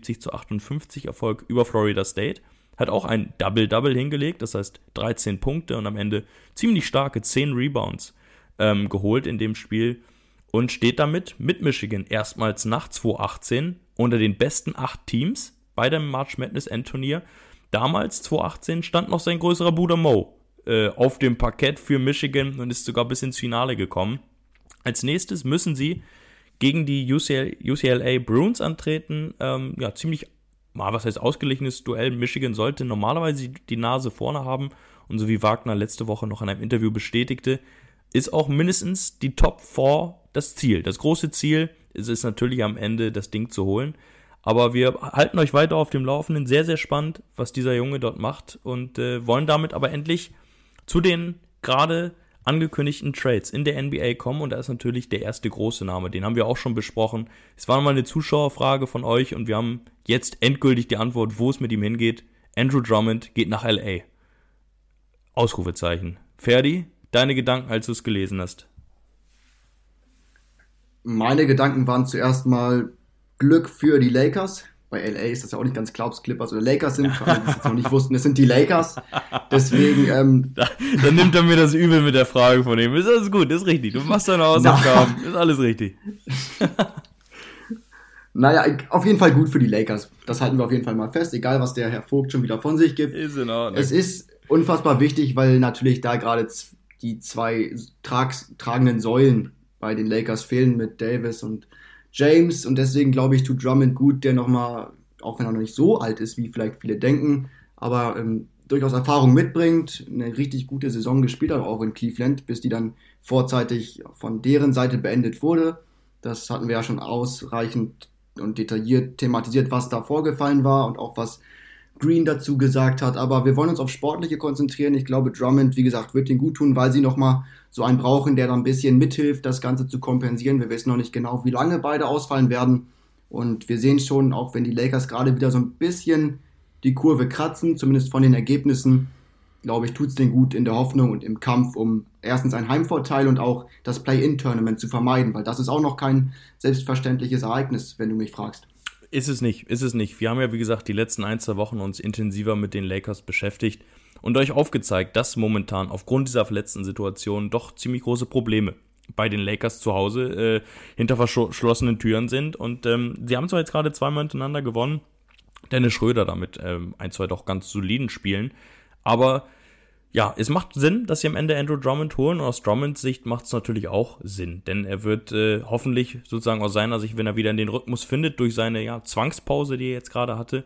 76-58 Erfolg über Florida State. Hat auch ein Double-Double hingelegt, das heißt 13 Punkte und am Ende ziemlich starke 10 Rebounds geholt in dem Spiel. Und steht damit mit Michigan erstmals nach 2018 unter den besten 8 Teams bei dem March Madness Endturnier. Damals, 2018, stand noch sein größerer Bruder Mo auf dem Parkett für Michigan und ist sogar bis ins Finale gekommen. Als nächstes müssen sie gegen die UCLA Bruins antreten. Ziemlich, was heißt ausgeglichenes Duell. Michigan sollte normalerweise die Nase vorne haben. Und so wie Wagner letzte Woche noch in einem Interview bestätigte, ist auch mindestens die Top 4 das Ziel. Das große Ziel ist es natürlich am Ende, das Ding zu holen. Aber wir halten euch weiter auf dem Laufenden. Sehr, sehr spannend, was dieser Junge dort macht. Und wollen damit aber endlich zu den gerade angekündigten Trades in der NBA kommen. Und da ist natürlich der erste große Name. Den haben wir auch schon besprochen. Es war mal eine Zuschauerfrage von euch. Und wir haben jetzt endgültig die Antwort, wo es mit ihm hingeht. Andrew Drummond geht nach LA. Ausrufezeichen. Ferdi, deine Gedanken, als du es gelesen hast?
Meine Gedanken waren zuerst mal Glück für die Lakers. Bei LA ist das ja auch nicht ganz klar, ob es Clippers oder Lakers sind. Für alle, die es jetzt noch nicht wussten, es sind die Lakers. Deswegen,
Dann nimmt er mir das übel mit der Frage von ihm. Ist alles gut, ist richtig. Du machst deine Hausaufgaben. Ist alles richtig.
Naja, auf jeden Fall gut für die Lakers. Das halten wir auf jeden Fall mal fest, egal was der Herr Vogt schon wieder von sich gibt.
Ist in Ordnung.
Es ist unfassbar wichtig, weil natürlich da gerade die 2 tragenden Säulen bei den Lakers fehlen mit Davis und James. Und deswegen glaube ich, tut Drummond gut, der nochmal, auch wenn er noch nicht so alt ist, wie vielleicht viele denken, aber durchaus Erfahrung mitbringt, eine richtig gute Saison gespielt hat, auch in Cleveland, bis die dann vorzeitig von deren Seite beendet wurde. Das hatten wir ja schon ausreichend und detailliert thematisiert, was da vorgefallen war und auch was Green dazu gesagt hat, aber wir wollen uns auf Sportliche konzentrieren. Ich glaube, Drummond, wie gesagt, wird ihnen gut tun, weil sie nochmal so einen brauchen, der da ein bisschen mithilft, das Ganze zu kompensieren. Wir wissen noch nicht genau, wie lange beide ausfallen werden und wir sehen schon, auch wenn die Lakers gerade wieder so ein bisschen die Kurve kratzen, zumindest von den Ergebnissen, glaube ich, tut es denen gut in der Hoffnung und im Kampf, um erstens einen Heimvorteil und auch das Play-In-Tournament zu vermeiden, weil das ist auch noch kein selbstverständliches Ereignis, wenn du mich fragst.
Ist es nicht. Wir haben ja, wie gesagt, die letzten 1-2 Wochen uns intensiver mit den Lakers beschäftigt und euch aufgezeigt, dass momentan aufgrund dieser verletzten Situation doch ziemlich große Probleme bei den Lakers zu Hause hinter verschlossenen Türen sind. Und sie haben zwar jetzt gerade 2-mal hintereinander gewonnen, Dennis Schröder damit 1-2 doch ganz soliden Spielen, aber Ja, es macht Sinn, dass sie am Ende Andrew Drummond holen und aus Drummonds Sicht macht es natürlich auch Sinn, denn er wird hoffentlich sozusagen aus seiner Sicht, wenn er wieder in den Rhythmus findet, durch seine Zwangspause, die er jetzt gerade hatte,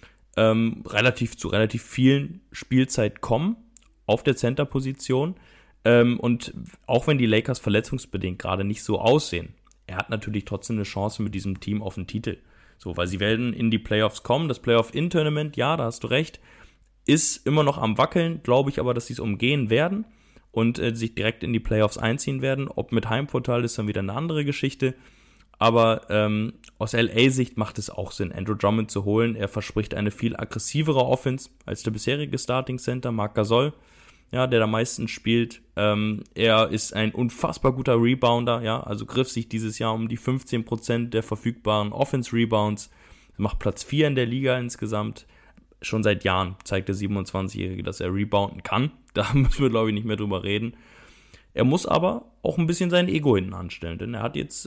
relativ vielen Spielzeit kommen auf der Center-Position und auch wenn die Lakers verletzungsbedingt gerade nicht so aussehen, er hat natürlich trotzdem eine Chance mit diesem Team auf den Titel, so, weil sie werden in die Playoffs kommen, das Playoff-In-Tournament, ja, da hast du recht, ist immer noch am Wackeln, glaube ich aber, dass sie es umgehen werden und sich direkt in die Playoffs einziehen werden. Ob mit Heimvorteil ist dann wieder eine andere Geschichte. Aber aus LA-Sicht macht es auch Sinn, Andrew Drummond zu holen. Er verspricht eine viel aggressivere Offense als der bisherige Starting Center, Marc Gasol, ja, der am meisten spielt. Er ist ein unfassbar guter Rebounder, ja, also griff sich dieses Jahr um die 15% der verfügbaren Offense-Rebounds. Macht Platz 4 in der Liga insgesamt. Schon seit Jahren zeigt der 27-Jährige, dass er rebounden kann. Da müssen wir, glaube ich, nicht mehr drüber reden. Er muss aber auch ein bisschen sein Ego hinten anstellen, denn er hat jetzt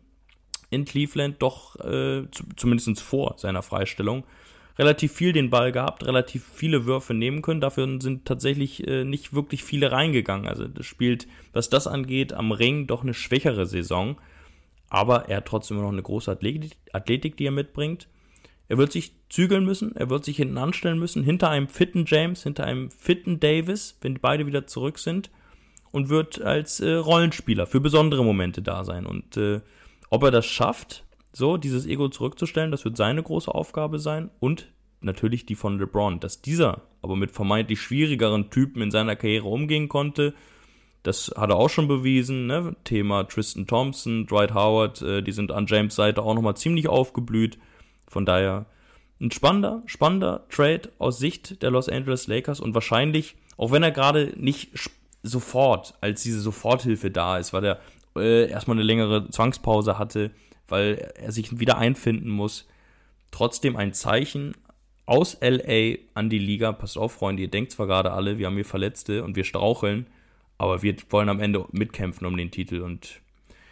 in Cleveland doch, zumindest vor seiner Freistellung, relativ viel den Ball gehabt, relativ viele Würfe nehmen können. Dafür sind tatsächlich nicht wirklich viele reingegangen. Also das spielt, was das angeht, am Ring doch eine schwächere Saison. Aber er hat trotzdem noch eine große Athletik, die er mitbringt. Er wird sich zügeln müssen, er wird sich hinten anstellen müssen, hinter einem fitten James, hinter einem fitten Davis, wenn die beide wieder zurück sind, und wird als Rollenspieler für besondere Momente da sein. Und ob er das schafft, so dieses Ego zurückzustellen, das wird seine große Aufgabe sein und natürlich die von LeBron. Dass dieser aber mit vermeintlich schwierigeren Typen in seiner Karriere umgehen konnte, das hat er auch schon bewiesen, ne? Thema Tristan Thompson, Dwight Howard, die sind an James' Seite auch nochmal ziemlich aufgeblüht. Von daher ein spannender Trade aus Sicht der Los Angeles Lakers und wahrscheinlich, auch wenn er gerade nicht sofort als diese Soforthilfe da ist, weil er erstmal eine längere Zwangspause hatte, weil er sich wieder einfinden muss, trotzdem ein Zeichen aus LA an die Liga. Passt auf, Freunde, ihr denkt zwar gerade alle, wir haben hier Verletzte und wir straucheln, aber wir wollen am Ende mitkämpfen um den Titel und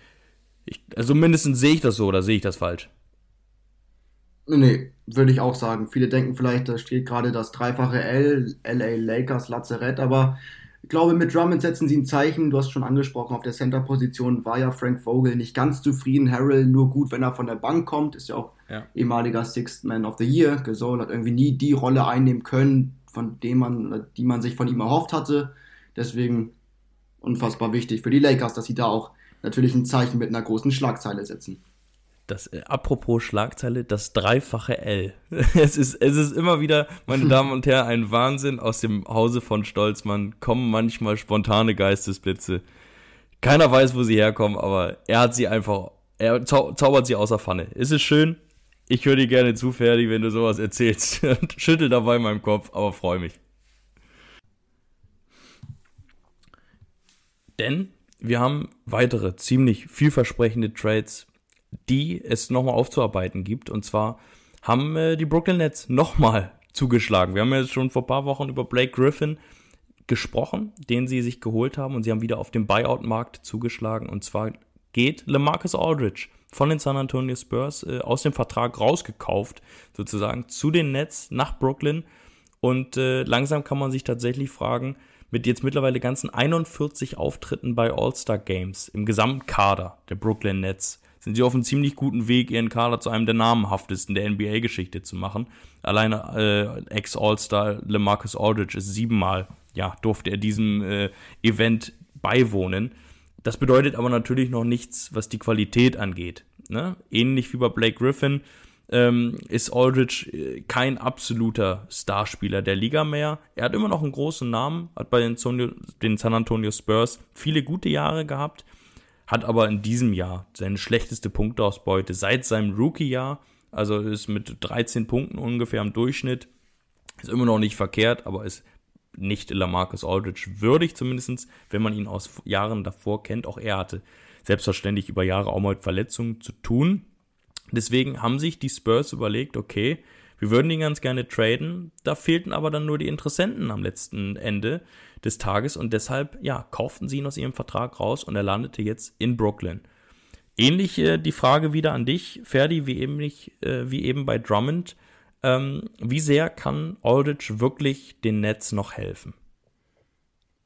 also mindestens sehe ich das so oder sehe ich das falsch?
Nee, würde ich auch sagen. Viele denken vielleicht, da steht gerade das dreifache L, LA Lakers Lazarett, aber ich glaube, mit Drummond setzen sie ein Zeichen. Du hast schon angesprochen, auf der Center-Position war ja Frank Vogel nicht ganz zufrieden. Harrell nur gut, wenn er von der Bank kommt. Ist ja auch ehemaliger Sixth Man of the Year. Gasol hat irgendwie nie die Rolle einnehmen können, die man sich von ihm erhofft hatte. Deswegen unfassbar wichtig für die Lakers, dass sie da auch natürlich ein Zeichen mit einer großen Schlagzeile setzen.
Apropos Schlagzeile, das dreifache L. Es ist immer wieder, meine Damen und Herren, ein Wahnsinn. Aus dem Hause von Stolzmann kommen manchmal spontane Geistesblitze. Keiner weiß, wo sie herkommen, aber er zaubert sie aus der Pfanne. Ist es schön? Ich höre dir gerne zu, Ferdi, wenn du sowas erzählst. Schüttel dabei meinen Kopf, aber freue mich. Denn wir haben weitere ziemlich vielversprechende Trades, die es nochmal aufzuarbeiten gibt. Und zwar haben die Brooklyn Nets nochmal zugeschlagen. Wir haben ja jetzt schon vor ein paar Wochen über Blake Griffin gesprochen, den sie sich geholt haben. Und sie haben wieder auf dem Buyout-Markt zugeschlagen. Und zwar geht LaMarcus Aldridge von den San Antonio Spurs aus dem Vertrag rausgekauft, sozusagen, zu den Nets nach Brooklyn. Und langsam kann man sich tatsächlich fragen, mit jetzt mittlerweile ganzen 41 Auftritten bei All-Star-Games im Gesamtkader der Brooklyn Nets, sind sie auf einem ziemlich guten Weg, ihren Kader zu einem der namenhaftesten der NBA-Geschichte zu machen. Alleine Ex-All-Star LaMarcus Aldridge ist 7-mal, durfte er diesem Event beiwohnen. Das bedeutet aber natürlich noch nichts, was die Qualität angeht. Ne? Ähnlich wie bei Blake Griffin ist Aldridge kein absoluter Starspieler der Liga mehr. Er hat immer noch einen großen Namen, hat bei den San Antonio Spurs viele gute Jahre gehabt, hat aber in diesem Jahr seine schlechteste Punkteausbeute seit seinem Rookie-Jahr, also ist mit 13 Punkten ungefähr im Durchschnitt, ist immer noch nicht verkehrt, aber ist nicht LaMarcus Aldridge würdig, zumindest wenn man ihn aus Jahren davor kennt. Auch er hatte selbstverständlich über Jahre auch mal mit Verletzungen zu tun. Deswegen haben sich die Spurs überlegt, okay, wir würden ihn ganz gerne traden, da fehlten aber dann nur die Interessenten am letzten Ende des Tages und deshalb, kauften sie ihn aus ihrem Vertrag raus und er landete jetzt in Brooklyn. Ähnlich die Frage wieder an dich, Ferdi, wie eben bei Drummond, wie sehr kann Aldridge wirklich den Nets noch helfen?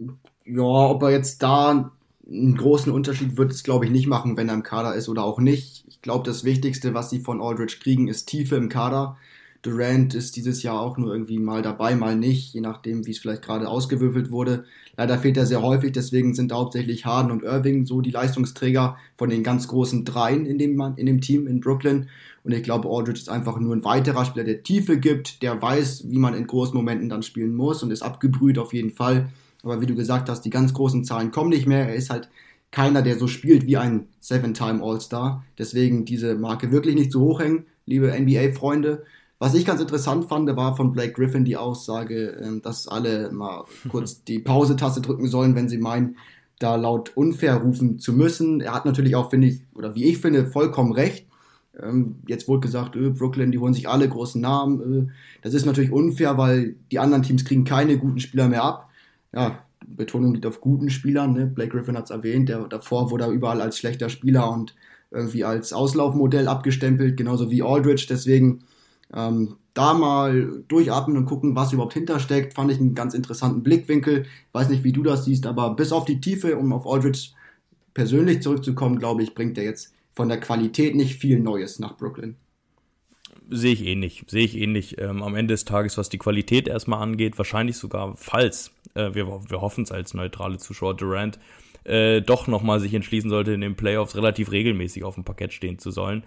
Ja, ob er jetzt da einen großen Unterschied wird es, glaube ich, nicht machen, wenn er im Kader ist oder auch nicht. Ich glaube, das Wichtigste, was sie von Aldridge kriegen, ist Tiefe im Kader. Durant ist dieses Jahr auch nur irgendwie mal dabei, mal nicht, je nachdem, wie es vielleicht gerade ausgewürfelt wurde. Leider fehlt er sehr häufig, deswegen sind da hauptsächlich Harden und Irving so die Leistungsträger von den ganz großen Dreien in dem Team in Brooklyn. Und ich glaube, Aldridge ist einfach nur ein weiterer Spieler, der Tiefe gibt, der weiß, wie man in großen Momenten dann spielen muss und ist abgebrüht auf jeden Fall. Aber wie du gesagt hast, die ganz großen Zahlen kommen nicht mehr. Er ist halt keiner, der so spielt wie ein Seven-Time All-Star. Deswegen diese Marke wirklich nicht zu hoch hängen, liebe NBA-Freunde. Was ich ganz interessant fand, war von Blake Griffin die Aussage, dass alle mal kurz die Pause-Taste drücken sollen, wenn sie meinen, da laut unfair rufen zu müssen. Er hat natürlich auch, finde ich, oder wie ich finde, vollkommen recht. Jetzt wurde gesagt, Brooklyn, die holen sich alle großen Namen. Das ist natürlich unfair, weil die anderen Teams kriegen keine guten Spieler mehr ab. Ja, Betonung liegt auf guten Spielern. Ne? Blake Griffin hat es erwähnt, davor wurde er überall als schlechter Spieler und irgendwie als Auslaufmodell abgestempelt, genauso wie Aldridge. Deswegen da mal durchatmen und gucken, was überhaupt hintersteckt, fand ich einen ganz interessanten Blickwinkel. Weiß nicht, wie du das siehst, aber bis auf die Tiefe, um auf Aldridge persönlich zurückzukommen, glaube ich, bringt er jetzt von der Qualität nicht viel Neues nach Brooklyn.
Sehe ich ähnlich. Am Ende des Tages, was die Qualität erstmal angeht, wahrscheinlich sogar, falls, wir hoffen es als neutrale Zuschauer, Durant doch nochmal sich entschließen sollte, in den Playoffs relativ regelmäßig auf dem Parkett stehen zu sollen,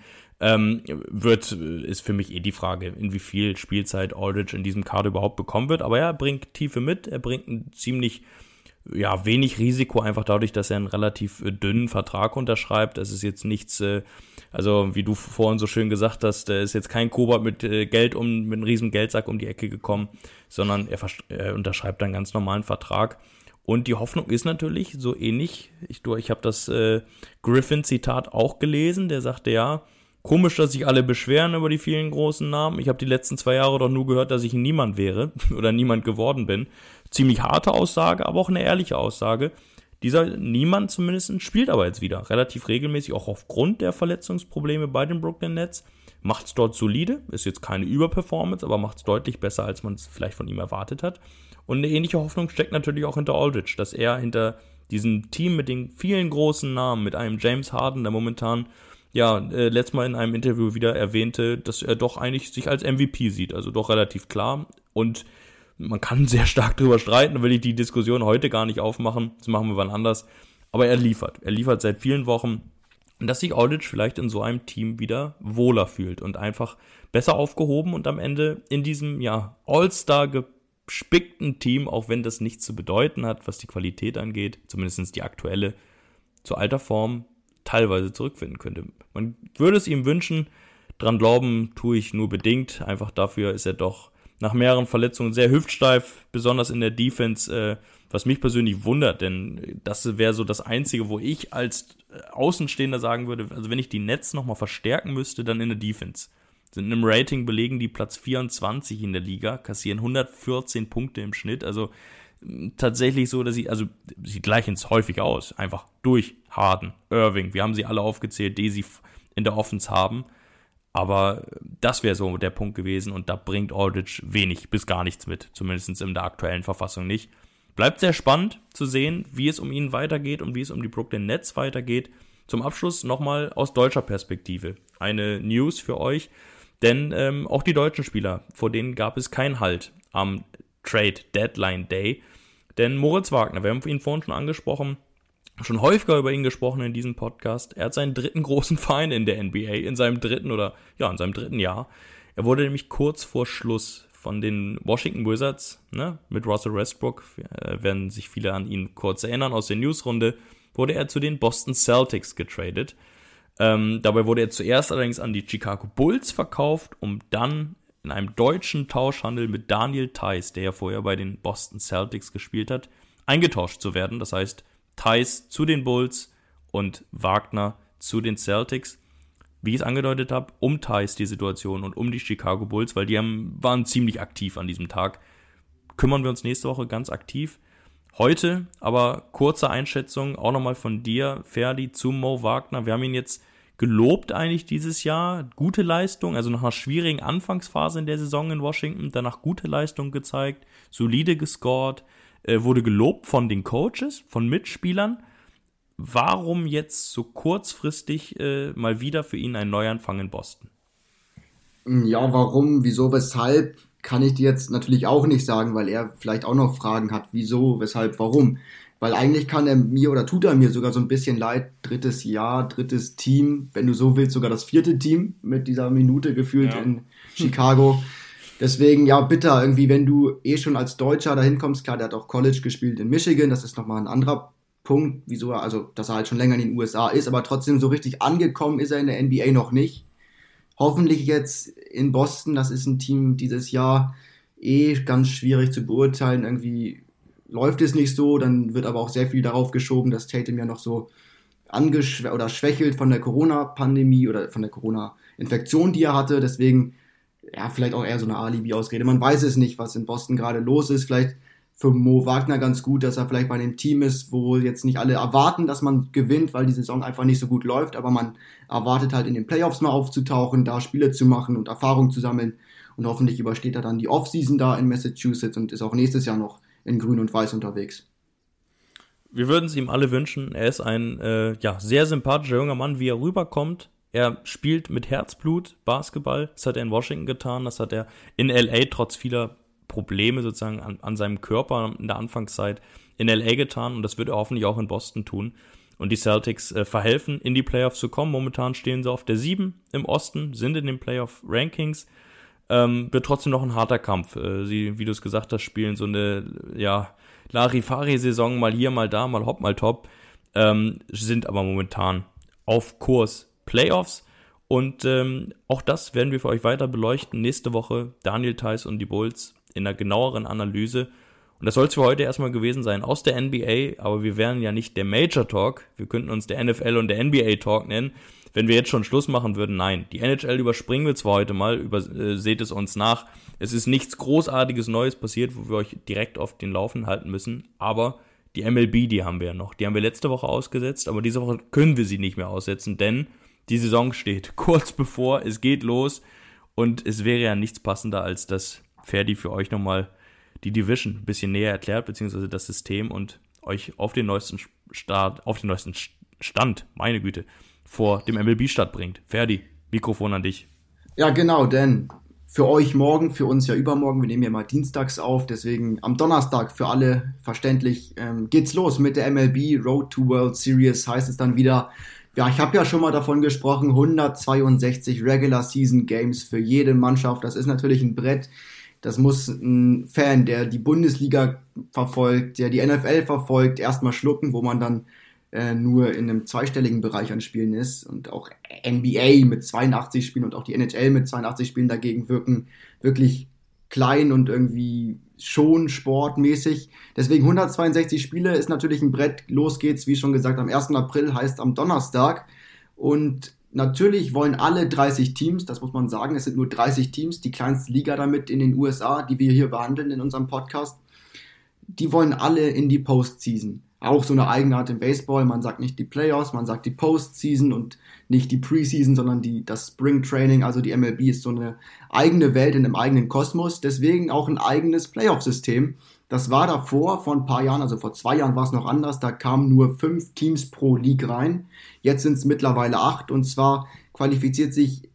ist für mich die Frage, in wie viel Spielzeit Aldridge in diesem Kader überhaupt bekommen wird. Aber er bringt Tiefe mit, er bringt ein ziemlich wenig Risiko, einfach dadurch, dass er einen relativ dünnen Vertrag unterschreibt. Es ist jetzt nichts, also wie du vorhin so schön gesagt hast, ist jetzt kein Kobold mit mit einem riesen Geldsack um die Ecke gekommen, sondern er unterschreibt einen ganz normalen Vertrag. Und die Hoffnung ist natürlich so ähnlich, ich habe das Griffin-Zitat auch gelesen, der sagte, ja, komisch, dass sich alle beschweren über die vielen großen Namen. Ich habe die letzten 2 Jahre doch nur gehört, dass ich niemand wäre oder niemand geworden bin. Ziemlich harte Aussage, aber auch eine ehrliche Aussage. Dieser Niemand zumindest spielt aber jetzt wieder relativ regelmäßig, auch aufgrund der Verletzungsprobleme bei den Brooklyn Nets. Macht es dort solide, ist jetzt keine Überperformance, aber macht es deutlich besser, als man es vielleicht von ihm erwartet hat. Und eine ähnliche Hoffnung steckt natürlich auch hinter Aldridge, dass er hinter diesem Team mit den vielen großen Namen, mit einem James Harden, der momentan letztes Mal in einem Interview wieder erwähnte, dass er doch eigentlich sich als MVP sieht, also doch relativ klar. Und man kann sehr stark drüber streiten, da will ich die Diskussion heute gar nicht aufmachen, das machen wir wann anders. Aber er liefert seit vielen Wochen, dass sich Aldridge vielleicht in so einem Team wieder wohler fühlt und einfach besser aufgehoben und am Ende in diesem All-Star gespickten Team, auch wenn das nichts zu bedeuten hat, was die Qualität angeht, zumindest die aktuelle, zu alter Form teilweise zurückfinden könnte. Man würde es ihm wünschen, dran glauben tue ich nur bedingt, einfach dafür ist er doch nach mehreren Verletzungen sehr hüftsteif, besonders in der Defense, was mich persönlich wundert, denn das wäre so das Einzige, wo ich als Außenstehender sagen würde, also wenn ich die Nets nochmal verstärken müsste, dann in der Defense. Sind in einem Rating belegen die Platz 24 in der Liga, kassieren 114 Punkte im Schnitt, also tatsächlich so, dass sie gleichen es häufig aus, einfach durch Harden, Irving, wir haben sie alle aufgezählt, die sie in der Offense haben, aber das wäre so der Punkt gewesen und da bringt Aldridge wenig bis gar nichts mit, zumindest in der aktuellen Verfassung nicht. Bleibt sehr spannend zu sehen, wie es um ihn weitergeht und wie es um die Brooklyn Nets weitergeht. Zum Abschluss nochmal aus deutscher Perspektive eine News für euch, denn auch die deutschen Spieler, vor denen gab es keinen Halt am Trade Deadline Day. Denn Moritz Wagner, wir haben ihn vorhin schon angesprochen, schon häufiger über ihn gesprochen in diesem Podcast. Er hat seinen dritten großen Verein in der NBA, in seinem dritten Jahr. Er wurde nämlich kurz vor Schluss von den Washington Wizards, mit Russell Westbrook, werden sich viele an ihn kurz erinnern, aus der Newsrunde, wurde er zu den Boston Celtics getradet. Dabei wurde er zuerst allerdings an die Chicago Bulls verkauft, um dann in einem deutschen Tauschhandel mit Daniel Theis, der ja vorher bei den Boston Celtics gespielt hat, eingetauscht zu werden. Das heißt, Theis zu den Bulls und Wagner zu den Celtics. Wie ich es angedeutet habe, um Theis die Situation und um die Chicago Bulls, weil die waren ziemlich aktiv an diesem Tag. Kümmern wir uns nächste Woche ganz aktiv. Heute aber kurze Einschätzung, auch nochmal von dir, Ferdi, zu Mo Wagner. Wir haben ihn jetzt gelobt eigentlich dieses Jahr, gute Leistung, also nach einer schwierigen Anfangsphase in der Saison in Washington, danach gute Leistung gezeigt, solide gescored, wurde gelobt von den Coaches, von Mitspielern. Warum jetzt so kurzfristig mal wieder für ihn ein Neuanfang in Boston?
Ja, warum, wieso, weshalb, kann ich dir jetzt natürlich auch nicht sagen, weil er vielleicht auch noch Fragen hat, wieso, weshalb, warum. Weil eigentlich kann er mir oder tut er mir sogar so ein bisschen leid, drittes Jahr, drittes Team, wenn du so willst, sogar das vierte Team mit dieser Minute gefühlt in Chicago. Deswegen, ja, bitter, irgendwie, wenn du schon als Deutscher dahin kommst, klar, der hat auch College gespielt in Michigan, das ist nochmal ein anderer Punkt, wieso er, also, dass er halt schon länger in den USA ist, aber trotzdem so richtig angekommen ist er in der NBA noch nicht. Hoffentlich jetzt in Boston, das ist ein Team dieses Jahr ganz schwierig zu beurteilen. Irgendwie läuft es nicht so, dann wird aber auch sehr viel darauf geschoben, dass Tatum ja noch so oder schwächelt von der Corona-Pandemie oder von der Corona-Infektion, die er hatte. Deswegen, ja, vielleicht auch eher so eine Alibi-Ausrede. Man weiß es nicht, was in Boston gerade los ist. Vielleicht für Mo Wagner ganz gut, dass er vielleicht bei einem Team ist, wo jetzt nicht alle erwarten, dass man gewinnt, weil die Saison einfach nicht so gut läuft, aber man erwartet halt in den Playoffs mal aufzutauchen, da Spiele zu machen und Erfahrung zu sammeln und hoffentlich übersteht er dann die Offseason da in Massachusetts und ist auch nächstes Jahr noch in Grün und Weiß unterwegs.
Wir würden es ihm alle wünschen. Er ist ein sehr sympathischer junger Mann, wie er rüberkommt. Er spielt mit Herzblut Basketball. Das hat er in Washington getan, das hat er in LA trotz vieler Probleme sozusagen an seinem Körper in der Anfangszeit in LA getan und das wird er hoffentlich auch in Boston tun. Und die Celtics verhelfen, in die Playoffs zu kommen. Momentan stehen sie auf der 7 im Osten, sind in den Playoff-Rankings. Wird trotzdem noch ein harter Kampf. Sie, wie du es gesagt hast, spielen so eine Larifari-Saison, mal hier, mal da, mal hopp, mal top. Sind aber momentan auf Kurs Playoffs. Und auch das werden wir für euch weiter beleuchten. Nächste Woche Daniel Theis und die Bulls in einer genaueren Analyse. Und das soll es für heute erstmal gewesen sein aus der NBA, aber wir wären ja nicht der Major Talk, wir könnten uns der NFL und der NBA Talk nennen, wenn wir jetzt schon Schluss machen würden. Nein, die NHL überspringen wir zwar heute mal, seht es uns nach. Es ist nichts Großartiges Neues passiert, wo wir euch direkt auf den Laufenden halten müssen, aber die MLB, die haben wir ja noch. Die haben wir letzte Woche ausgesetzt, aber diese Woche können wir sie nicht mehr aussetzen, denn die Saison steht kurz bevor, es geht los und es wäre ja nichts passender, als dass Ferdi für euch nochmal die Division ein bisschen näher erklärt, beziehungsweise das System und euch auf den neuesten Stand, meine Güte, vor dem MLB-Start bringt. Ferdi, Mikrofon an dich.
Ja, genau, denn für euch morgen, für uns ja übermorgen, wir nehmen ja mal dienstags auf, deswegen am Donnerstag für alle verständlich geht's los mit der MLB Road to World Series, heißt es dann wieder. Ja, ich habe ja schon mal davon gesprochen, 162 Regular Season Games für jede Mannschaft, das ist natürlich ein Brett. Das muss ein Fan, der die Bundesliga verfolgt, der die NFL verfolgt, erstmal schlucken, wo man dann nur in einem zweistelligen Bereich an Spielen ist. Und auch NBA mit 82 Spielen und auch die NHL mit 82 Spielen dagegen wirken wirklich klein und irgendwie schon sportmäßig. Deswegen 162 Spiele ist natürlich ein Brett. Los geht's, wie schon gesagt, am 1. April, heißt am Donnerstag. Und natürlich wollen alle 30 Teams, das muss man sagen, es sind nur 30 Teams, die kleinste Liga damit in den USA, die wir hier behandeln in unserem Podcast, die wollen alle in die Postseason. Auch so eine Eigenart im Baseball, man sagt nicht die Playoffs, man sagt die Postseason und nicht die Preseason, sondern das Spring Training, also die MLB ist so eine eigene Welt in einem eigenen Kosmos, deswegen auch ein eigenes Playoff-System. Das war davor, vor ein paar Jahren, also vor 2 Jahren war es noch anders, da kamen nur 5 Teams pro League rein. Jetzt sind es mittlerweile 8 und zwar qualifizieren sich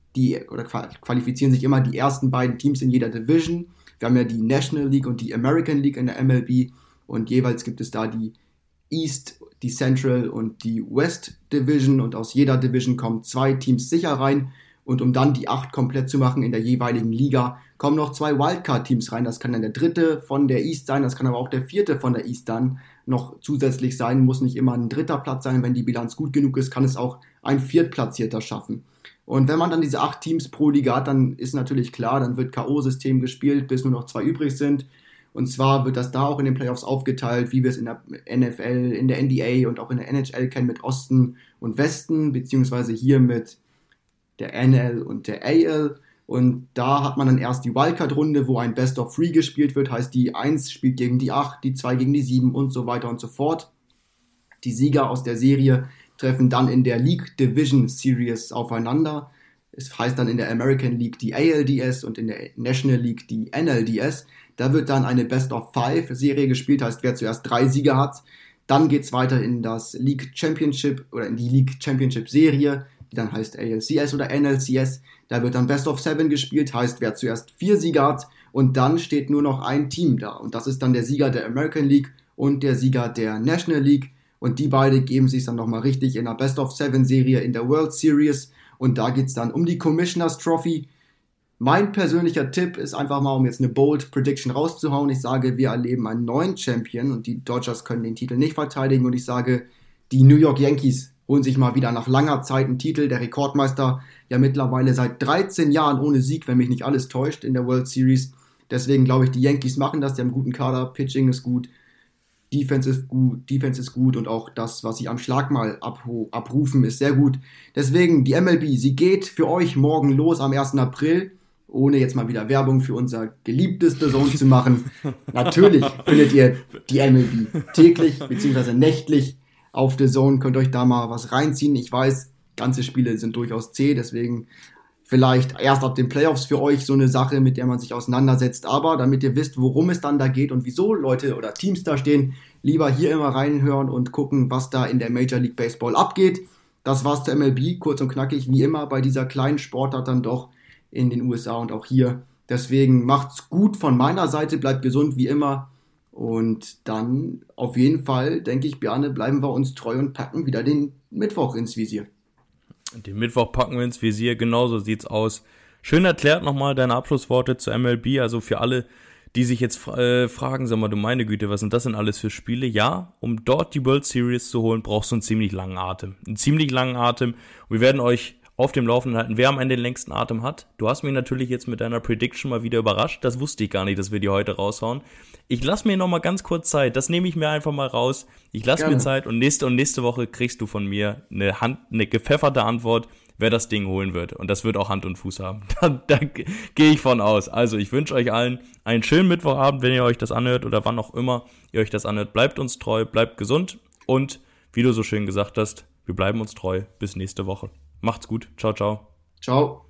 immer die ersten beiden Teams in jeder Division. Wir haben ja die National League und die American League in der MLB und jeweils gibt es da die East, die Central und die West Division und aus jeder Division kommen 2 Teams sicher rein. Und um dann die 8 komplett zu machen in der jeweiligen Liga, kommen noch 2 Wildcard-Teams rein. Das kann dann der 3. von der East sein, das kann aber auch der 4. von der East dann noch zusätzlich sein. Muss nicht immer ein 3. Platz sein. Wenn die Bilanz gut genug ist, kann es auch ein 4. schaffen. Und wenn man dann diese 8 Teams pro Liga hat, dann ist natürlich klar, dann wird K.O.-System gespielt, bis nur noch 2 übrig sind. Und zwar wird das da auch in den Playoffs aufgeteilt, wie wir es in der NFL, in der NBA und auch in der NHL kennen mit Osten und Westen, beziehungsweise hier mit der NL und der AL. Und da hat man dann erst die Wildcard-Runde, wo ein Best of 3 gespielt wird, heißt die 1 spielt gegen die 8, die 2 gegen die 7 und so weiter und so fort. Die Sieger aus der Serie treffen dann in der League Division Series aufeinander. es heißt dann in der American League die ALDS und in der National League die NLDS. Da wird dann eine Best-of-5-Serie gespielt, heißt, wer zuerst 3 Siege hat. Dann geht es weiter in das League Championship oder in die League Championship Serie, die dann heißt ALCS oder NLCS. Da wird dann Best-of-7 gespielt, heißt, wer zuerst 4 Siege hat. Und dann steht nur noch ein Team da. Und das ist dann der Sieger der American League und der Sieger der National League. Und die beiden geben sich dann nochmal richtig in der Best-of-7-Serie in der World Series. Und da geht es dann um die Commissioners Trophy. Mein persönlicher Tipp ist einfach mal, um jetzt eine Bold Prediction rauszuhauen. Ich sage, wir erleben einen neuen Champion und die Dodgers können den Titel nicht verteidigen. Und ich sage, die New York Yankees holen sich mal wieder nach langer Zeit einen Titel. Der Rekordmeister ja mittlerweile seit 13 Jahren ohne Sieg, wenn mich nicht alles täuscht, in der World Series. Deswegen glaube ich, die Yankees machen das. Die haben einen guten Kader, Pitching ist gut. Defense ist gut und auch das, was sie am Schlag mal abrufen, ist sehr gut. Deswegen, die MLB, sie geht für euch morgen los am 1. April, ohne jetzt mal wieder Werbung für unser geliebteste Zone zu machen. Natürlich findet ihr die MLB täglich bzw. nächtlich auf The Zone, könnt euch da mal was reinziehen. Ich weiß, ganze Spiele sind durchaus zäh, deswegen vielleicht erst ab den Playoffs für euch so eine Sache, mit der man sich auseinandersetzt. Aber damit ihr wisst, worum es dann da geht und wieso Leute oder Teams da stehen, lieber hier immer reinhören und gucken, was da in der Major League Baseball abgeht. Das war's zur MLB, kurz und knackig, wie immer bei dieser kleinen Sportart dann doch in den USA und auch hier. Deswegen macht's gut von meiner Seite, bleibt gesund wie immer. Und dann auf jeden Fall, denke ich, Bjarne, bleiben wir uns treu und packen wieder den Mittwoch ins Visier.
Den Mittwoch packen wir ins Visier, genauso sieht's aus. Schön erklärt nochmal deine Abschlussworte zur MLB, also für alle, die sich jetzt fragen, sag mal, du meine Güte, was sind das denn alles für Spiele? Ja, um dort die World Series zu holen, brauchst du einen ziemlich langen Atem. Und wir werden euch auf dem Laufenden halten, wer am Ende den längsten Atem hat. Du hast mich natürlich jetzt mit deiner Prediction mal wieder überrascht. Das wusste ich gar nicht, dass wir die heute raushauen. Ich lasse mir noch mal ganz kurz Zeit. Das nehme ich mir einfach mal raus. Ich lasse mir Zeit und nächste Woche kriegst du von mir eine gepfefferte Antwort, wer das Ding holen wird. Und das wird auch Hand und Fuß haben. Da gehe ich von aus. Also ich wünsche euch allen einen schönen Mittwochabend, wenn ihr euch das anhört oder wann auch immer ihr euch das anhört. Bleibt uns treu, bleibt gesund und wie du so schön gesagt hast, wir bleiben uns treu. Bis nächste Woche. Macht's gut. Ciao, ciao.
Ciao.